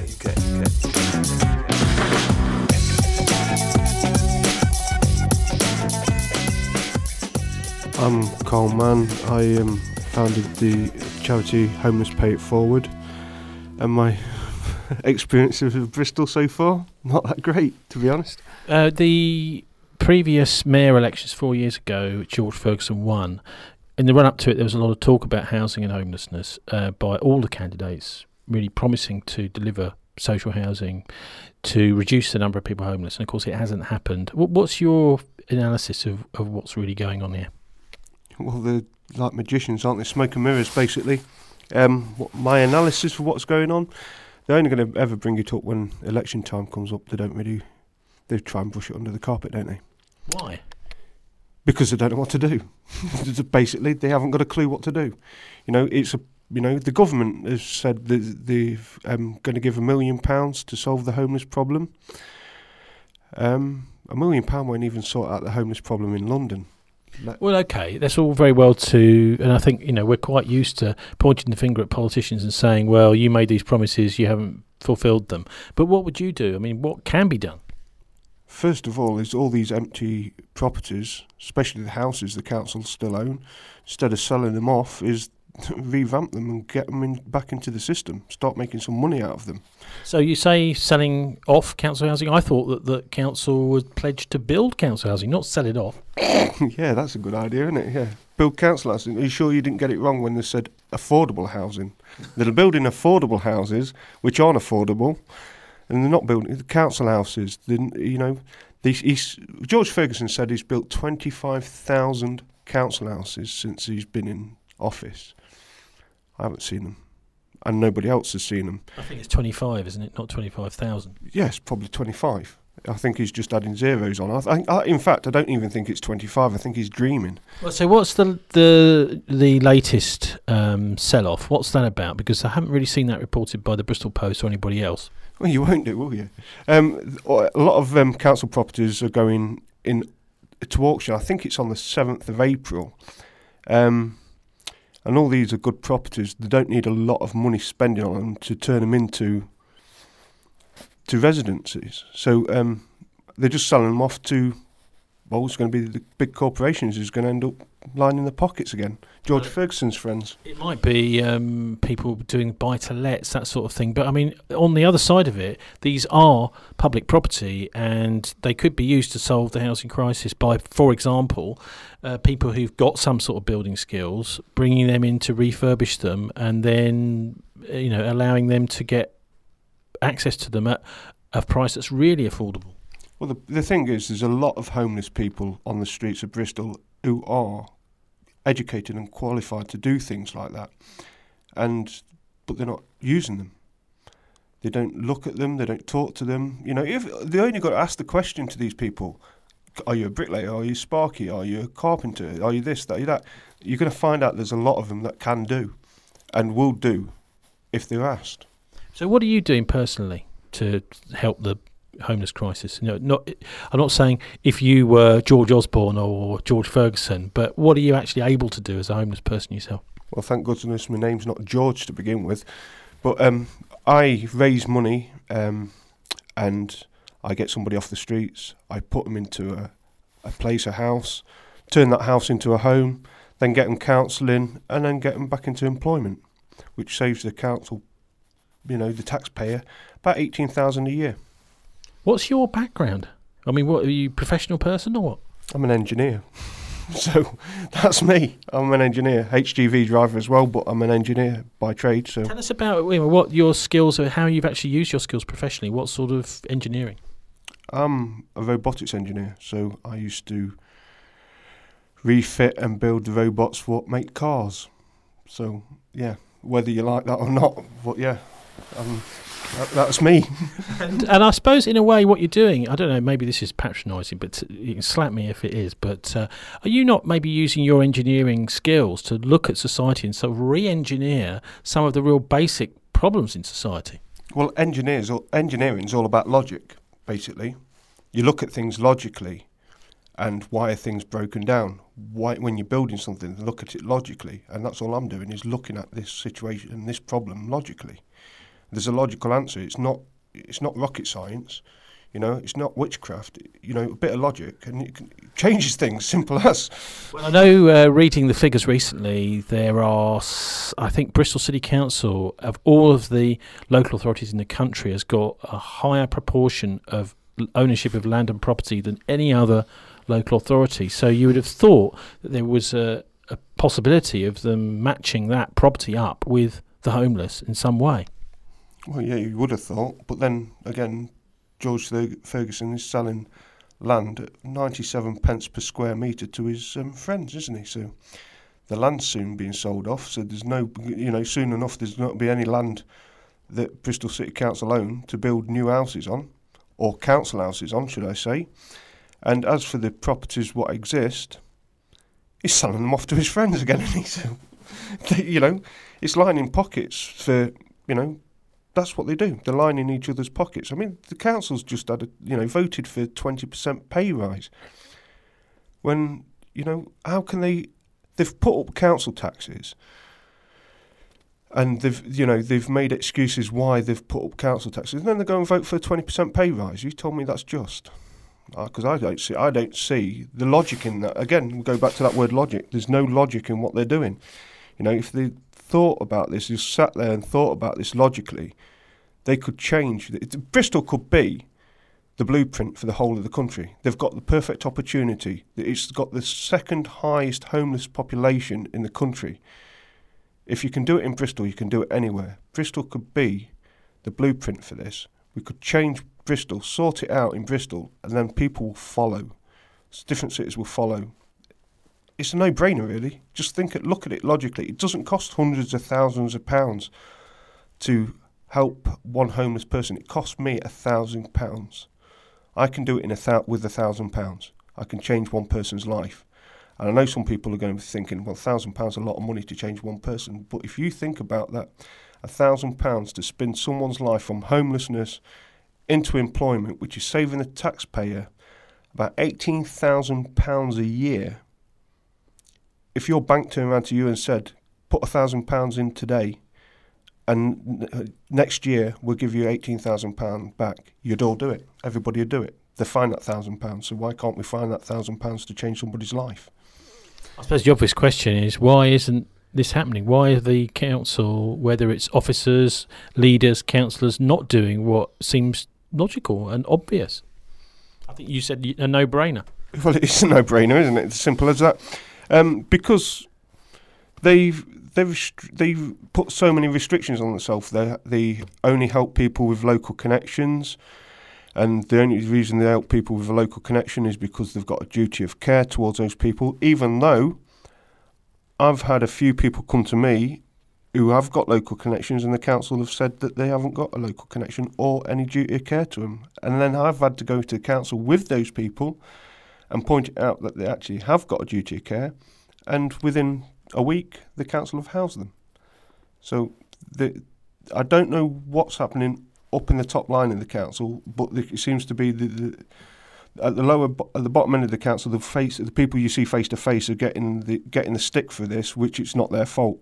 I'm Carl Mann. I um, founded the charity Homeless Pay It Forward, and my experiences of Bristol so far, not that great, to be honest. Uh, the previous mayor elections four years ago, George Ferguson won. In the run-up to it, there was a lot of talk about housing and homelessness uh, by all the candidates, really promising to deliver social housing, to reduce the number of people homeless. And, of course, it hasn't happened. What's your analysis of, of what's really going on here? Well, they're like magicians, aren't they? Smoke and mirrors, basically. Um, what, my analysis for what's going on, they're only going to ever bring it up when election time comes up. They don't really, they try and brush it under the carpet, don't they? Why? Because they don't know what to do. Basically, they haven't got a clue what to do. You know, it's a, you know, the government has said that they're um, going to give a million pounds to solve the homeless problem. Um, a million pound won't even sort out the homeless problem in London. Well, okay, that's all very well to, and I think, you know, we're quite used to pointing the finger at politicians and saying, well, you made these promises, you haven't fulfilled them. But what would you do? I mean, what can be done? First of all, is all these empty properties, especially the houses the council still own, instead of selling them off, is revamp them and get them in, back into the system, start making some money out of them. So you say selling off council housing? I thought that the council was pledged to build council housing, not sell it off. Yeah, that's a good idea, isn't it? Yeah, build council housing. Are you sure you didn't get it wrong when they said affordable housing? They're building affordable houses, which aren't affordable, and they're not building the council houses. Then you know, these, he's, George Ferguson said he's built twenty-five thousand council houses since he's been in office. I haven't seen them, and nobody else has seen them. I think it's twenty-five, isn't it? Not twenty-five thousand. Yes, probably twenty-five. I think he's just adding zeros on. I think, I, in fact, I don't even think it's twenty-five. I think he's dreaming. Well, so what's the the the latest um, sell-off? What's that about? Because I haven't really seen that reported by the Bristol Post or anybody else. Well, you won't do, will you? Um, a lot of um, council properties are going in to auction. I think it's on the seventh of April. Um, and all these are good properties. They don't need a lot of money spending on them to turn them into to residencies. So um, they're just selling them off to, well, it's going to be the big corporations who's going to end up lining the pockets again. George well, Ferguson's friends. It might be um, people doing buy-to-lets, that sort of thing. But, I mean, on the other side of it, these are public property and they could be used to solve the housing crisis by, for example, uh, people who've got some sort of building skills, bringing them in to refurbish them and then, you know, allowing them to get access to them at a price that's really affordable. Well, the, the thing is, there's a lot of homeless people on the streets of Bristol who are educated and qualified to do things like that, and but they're not using them. They don't look at them. They don't talk to them. You know, if they only got to ask the question to these people: are you a bricklayer? Are you Sparky? Are you a carpenter? Are you this? That? Are you that? You're going to find out there's a lot of them that can do, and will do, if they're asked. So, what are you doing personally to help the homeless crisis? You know, not, I'm not saying if you were George Osborne or George Ferguson, but what are you actually able to do as a homeless person yourself? Well, thank goodness my name's not George to begin with, but um, I raise money um, and I get somebody off the streets. I put them into a, a place, a house, turn that house into a home, then get them counselling, and then get them back into employment, which saves the council, you know, the taxpayer, about eighteen thousand a year. What's your background? I mean, what are you, a professional person or what? I'm an engineer. So that's me. I'm an engineer, H G V driver as well, but I'm an engineer by trade. So tell us about you know, what your skills are, how you've actually used your skills professionally. What sort of engineering? I'm a robotics engineer, so I used to refit and build the robots for what make cars. So yeah, whether you like that or not, but yeah, um, that, that's me. and, and I suppose in a way what you're doing, I don't know, maybe this is patronising, but you can slap me if it is, but uh, are you not maybe using your engineering skills to look at society and sort of re-engineer some of the real basic problems in society? Well, engineers, engineering is all about logic, basically. You look at things logically and why are things broken down. Why, when you're building something, look at it logically, and that's all I'm doing is looking at this situation and this problem logically. There's a logical answer. It's not. It's not rocket science, you know. It's not witchcraft. You know, a bit of logic and it, can, it changes things. Simple as. Well, I know. Uh, reading the figures recently, there are. I think Bristol City Council, of all of the local authorities in the country, has got a higher proportion of ownership of land and property than any other local authority. So you would have thought that there was a, a possibility of them matching that property up with the homeless in some way. Well, yeah, you would have thought, but then again, George Ferguson is selling land at ninety-seven pence per square metre to his um, friends, isn't he? So The land's soon being sold off, so there's no, you know, soon enough there's not be any land that Bristol City Council own to build new houses on, or council houses on, should I say. And as for the properties what exist, he's selling them off to his friends again, and he's, you know, it's lining pockets for, you know, that's what they do. They're lining each other's pockets. I mean, the council's just had, a, you know, voted for twenty percent pay rise. When, you know, how can they? They've put up council taxes, and they've, you know, they've made excuses why they've put up council taxes, and then they go and vote for a twenty percent pay rise. You told me that's just, because uh, I don't see, I don't see the logic in that. Again, we go back to that word logic. There's no logic in what they're doing. You know, if they thought about this, just sat there and thought about this logically, they could change. It, Bristol could be the blueprint for the whole of the country. They've got the perfect opportunity. It's got the second highest homeless population in the country. If you can do it in Bristol, you can do it anywhere. Bristol could be the blueprint for this. We could change Bristol, sort it out in Bristol, and then people will follow. Different cities will follow. It's a no-brainer, really. Just think, it, look at it logically. It doesn't cost hundreds of thousands of pounds to help one homeless person. It costs me a thousand pounds. I can do it in a thou- with a thousand pounds. I can change one person's life. And I know some people are going to be thinking, well, a thousand pounds is a lot of money to change one person. But if you think about that, a thousand pounds to spin someone's life from homelessness into employment, which is saving the taxpayer about eighteen thousand pounds a year. If your bank turned around to you and said, put a thousand pounds in today, and n- next year we'll give you eighteen thousand pounds back, you'd all do it. Everybody would do it. They find that thousand pounds, so why can't we find that thousand pounds to change somebody's life? I suppose the obvious question is, why isn't this happening? Why are the council, whether it's officers, leaders, councillors, not doing what seems logical and obvious? I think you said a no-brainer. Well, it's a no-brainer, isn't it? It's as simple as that. Um, because they've they've they've put so many restrictions on themselves. They they only help people with local connections, and the only reason they help people with a local connection is because they've got a duty of care towards those people. Even though I've had a few people come to me who have got local connections, and the council have said that they haven't got a local connection or any duty of care to them, and then I've had to go to the council with those people and point it out that they actually have got a duty of care, and within a week the council have housed them. So the, I don't know what's happening up in the top line in the council, but the, it seems to be the, the at the lower at the bottom end of the council, the face the people you see face to face are getting the getting the stick for this, which it's not their fault,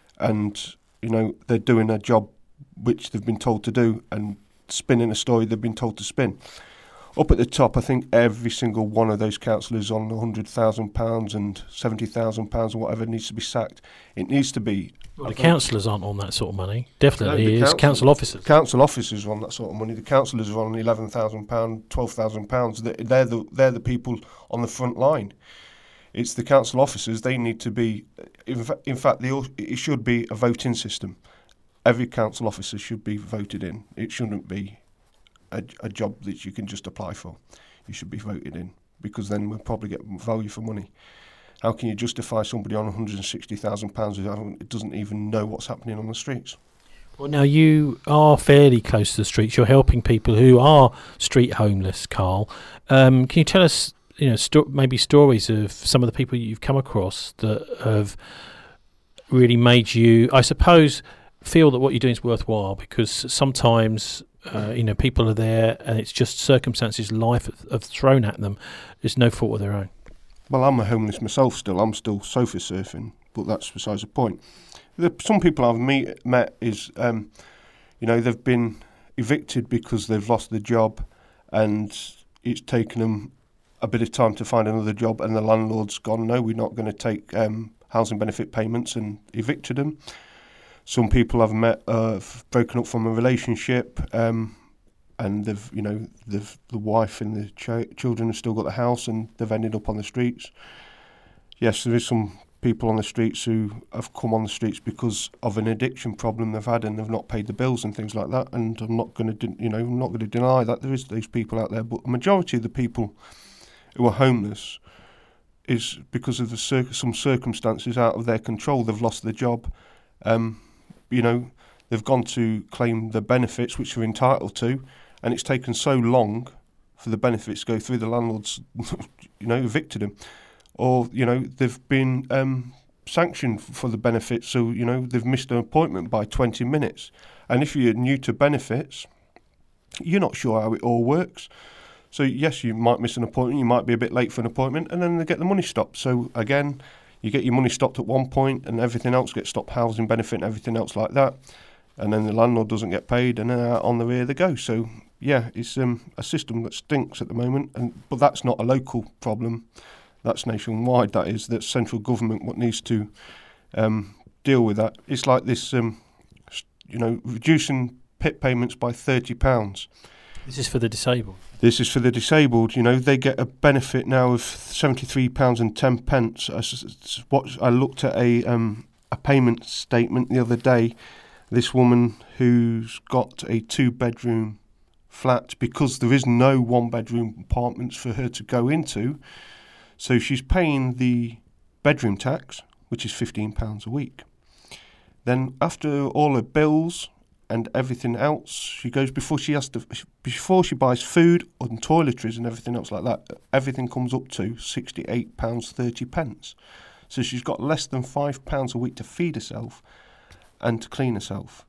and you know they're doing a job which they've been told to do and spinning a story they've been told to spin. Up at the top, I think every single one of those councillors on one hundred thousand pounds and seventy thousand pounds or whatever needs to be sacked. It needs to be... Well, the councillors aren't on that sort of money. Definitely, no, it's council, council officers. Council officers are on that sort of money. The councillors are on eleven thousand pounds, twelve thousand pounds. They're the, they're the people on the front line. It's the council officers. They need to be... In, fa- in fact, they all, it should be a voting system. Every council officer should be voted in. It shouldn't be A, a job that you can just apply for. You should be voted in, because then we'll probably get value for money. How can you justify somebody on one hundred sixty thousand pounds who doesn't even know what's happening on the streets? Well, now you are fairly close to the streets. You're helping people who are street homeless, Carl. Um, can you tell us, you know, sto- maybe stories of some of the people you've come across that have really made you, I suppose, feel that what you're doing is worthwhile? Because sometimes... Uh, you know, people are there and it's just circumstances life have thrown at them. It's no fault of their own. Well, I'm a homeless myself still. I'm still sofa surfing, but that's besides the point. The, some people I've meet, met is, um, you know, they've been evicted because they've lost their job, and it's taken them a bit of time to find another job, and the landlord's gone, no, we're not going to take um, housing benefit payments, and evicted them. Some people I've met uh, have broken up from a relationship, um, and they've, you know, they've, the wife and the ch- children have still got the house, and they've ended up on the streets. Yes, there is some people on the streets who have come on the streets because of an addiction problem they've had, and they've not paid the bills and things like that. And I'm not going to, de- you know, I'm not going to deny that there is those people out there. But the majority of the people who are homeless is because of the cir- some circumstances out of their control. They've lost their job. Um, you know, they've gone to claim the benefits which they're entitled to, and it's taken so long for the benefits to go through. The landlords, you know, evicted them, or you know, they've been um, sanctioned for the benefits. So you know, they've missed an appointment by twenty minutes. And if you're new to benefits, you're not sure how it all works. So yes, you might miss an appointment, you might be a bit late for an appointment, and then they get the money stopped. So again, you get your money stopped at one point, and everything else gets stopped, housing benefit and everything else like that. And then the landlord doesn't get paid, and then out on the rear they go. So yeah, it's um, a system that stinks at the moment, and but that's not a local problem. That's nationwide. That is, that central government what needs to um, deal with that. It's like this, um, you know, reducing P I P payments by thirty pounds. This is for the disabled. This is for the disabled. You know, they get a benefit now of seventy-three pounds and ten pence. I, what, I looked at a um, a payment statement the other day. This woman who's got a two-bedroom flat, because there is no one-bedroom apartments for her to go into, so she's paying the bedroom tax, which is fifteen pounds a week. Then after all her bills and everything else, she goes before she has to before she buys food and toiletries and everything else like that. Everything comes up to sixty-eight pounds thirty pence. So she's got less than five pounds a week to feed herself and to clean herself.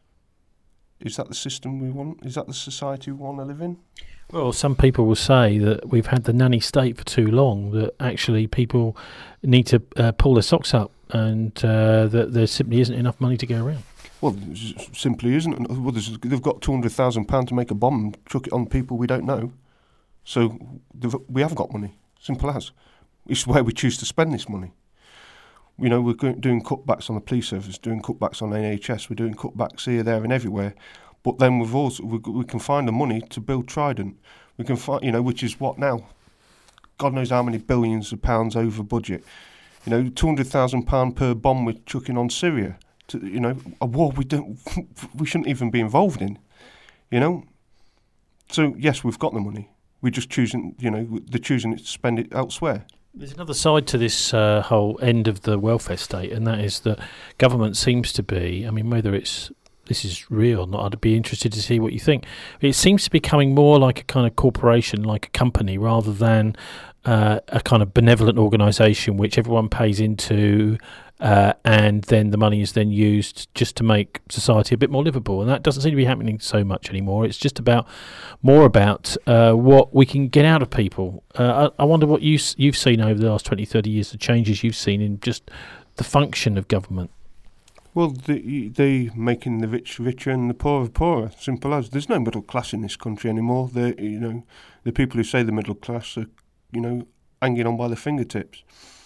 Is that the system we want? Is that the society we want to live in? Well, some people will say that we've had the nanny state for too long, that actually people need to uh, pull their socks up, and uh, that there simply isn't enough money to go around. Well, there simply isn't. Well, they've got two hundred thousand pounds to make a bomb and chuck it on people we don't know. So we have got money. Simple as. It's where we choose to spend this money. You know, we're doing cutbacks on the police service, doing cutbacks on N H S, we're doing cutbacks here, there and everywhere. But then we've also, we, we can find the money to build Trident. We can find, you know, which is what now? God knows how many billions of pounds over budget. You know, two hundred thousand pounds per bomb we're chucking on Syria. To, you know, a war we don't, we shouldn't even be involved in, you know. So yes, we've got the money. We're just choosing, you know, they're choosing to spend it elsewhere. There's another side to this uh, whole end of the welfare state, and that is that government seems to be, I mean, whether it's this is real or not, I'd be interested to see what you think. It seems to be becoming more like a kind of corporation, like a company, rather than uh, a kind of benevolent organisation which everyone pays into, uh, and then the money is then used just to make society a bit more livable. And that doesn't seem to be happening so much anymore. It's just about more about uh, what we can get out of people. Uh, I, I wonder what you, you've seen over the last twenty, thirty years, the changes you've seen in just the function of government. Well, they they making the rich richer and the poor poorer. Simple as. There's no middle class in this country anymore. The you know the people who say the middle class are you know hanging on by the fingertips.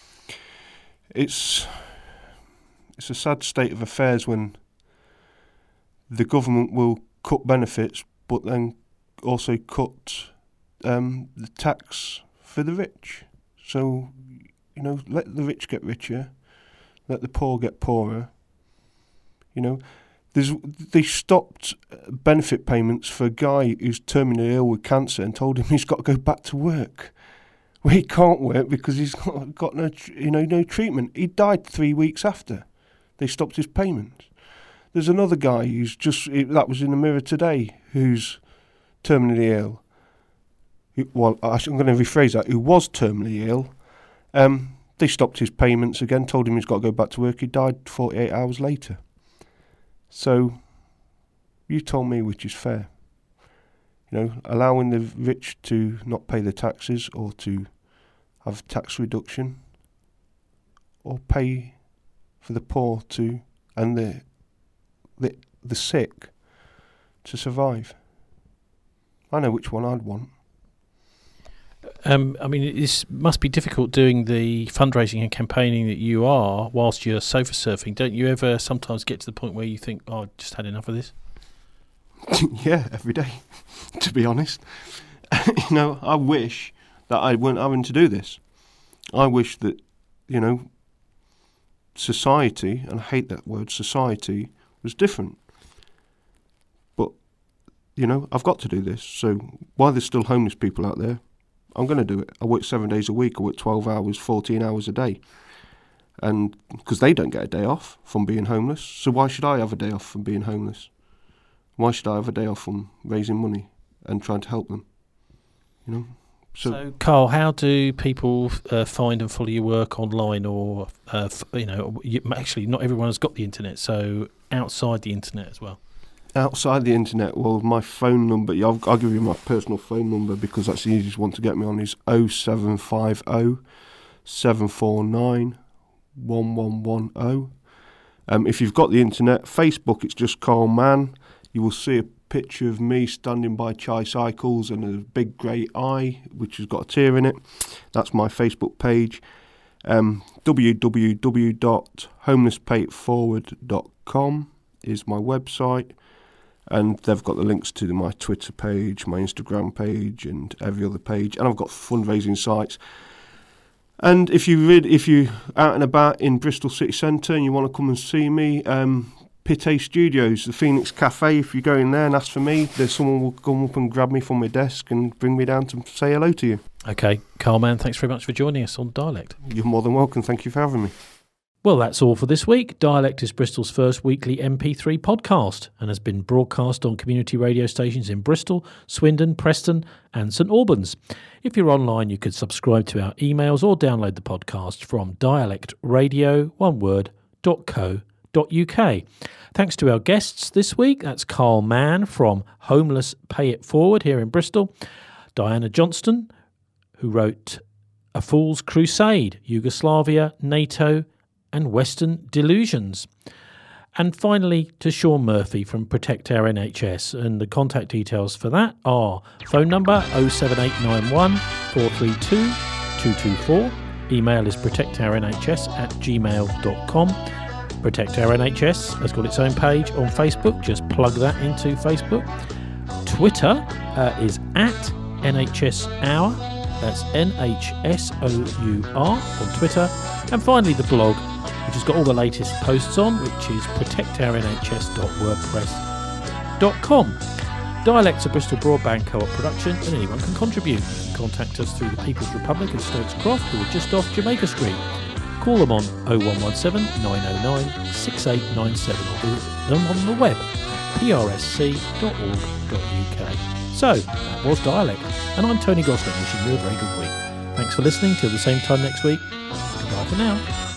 It's it's a sad state of affairs when the government will cut benefits, but then also cut um, the tax for the rich. So you know, let the rich get richer, let the poor get poorer. You know, there's they stopped benefit payments for a guy who's terminally ill with cancer and told him he's got to go back to work. Well, he can't work because he's got, got no, you know, no treatment. He died three weeks after they stopped his payments. There's another guy who's just that was in the Mirror today who's terminally ill. Who, well, I'm going to rephrase that. Who was terminally ill? Um, they stopped his payments again. Told him he's got to go back to work. He died forty-eight hours later. So, you told me which is fair. You know, allowing the rich to not pay the taxes or to have tax reduction, or pay for the poor to and the the the sick to survive. I know which one I'd want. Um, I mean, it must be difficult doing the fundraising and campaigning that you are whilst you're sofa surfing. Don't you ever sometimes get to the point where you think, oh, I've just had enough of this? Yeah, every day, to be honest. You know, I wish that I weren't having to do this. I wish that, you know, society, and I hate that word, society, was different. But, you know, I've got to do this. So while there's still homeless people out there, I'm going to do it. I work seven days a week. I work twelve hours, fourteen hours a day. And because they don't get a day off from being homeless. So why should I have a day off from being homeless? Why should I have a day off from raising money and trying to help them? You know? So, so Carl, how do people uh, find and follow your work online? Or, uh, f- you know, you, actually not everyone has got the internet, so outside the internet as well. Outside the internet, well, my phone number, I'll, I'll give you my personal phone number because that's the easiest one to get me on, is oh seven five oh, seven four nine, one one one oh. Um, if you've got the internet, Facebook, it's just Carl Mann. You will see a picture of me standing by Chai Cycles and a big grey eye, which has got a tear in it. That's my Facebook page. Um, w w w dot homeless pay it forward dot com is my website. And they've got the links to my Twitter page, my Instagram page, and every other page. And I've got fundraising sites. And if you read, if you're out and about in Bristol City Centre and you want to come and see me, um, Pite Studios, the Phoenix Cafe, if you go in there and ask for me, there's someone will come up and grab me from my desk and bring me down to say hello to you. Okay, Carl Mann, thanks very much for joining us on Dialect. You're more than welcome. Thank you for having me. Well, that's all for this week. Dialect is Bristol's first weekly M P three podcast and has been broadcast on community radio stations in Bristol, Swindon, Preston and St Albans. If you're online, you could subscribe to our emails or download the podcast from dialectradio, one word, dot co dot uk. Thanks to our guests this week. That's Carl Mann from Homeless Pay It Forward here in Bristol, Diana Johnston, who wrote A Fool's Crusade, Yugoslavia, NATO and Western Delusions. And finally to Sean Murphy from Protect Our N H S, and the contact details for that are phone number oh seven eight nine one, four three two, two two four, email is protectourNHS at gmail dot com. Protect Our N H S has got its own page on Facebook, just plug that into Facebook. Twitter uh, is at N H S Hour, that's N H S O U R on Twitter. And finally the blog, which has got all the latest posts on, which is protect our N H S dot wordpress dot com. Dialect's a Bristol Broadband Co-op production and anyone can contribute. You can contact us through the People's Republic in Stokes Croft, who are just off Jamaica Street. Call them on oh one one seven, nine oh nine, six eight nine seven or visit them on the web at p r s c dot org dot u k. So, that was Dialect, and I'm Tony Gosling wishing you a very good week. Thanks for listening. Till the same time next week. Goodbye for now.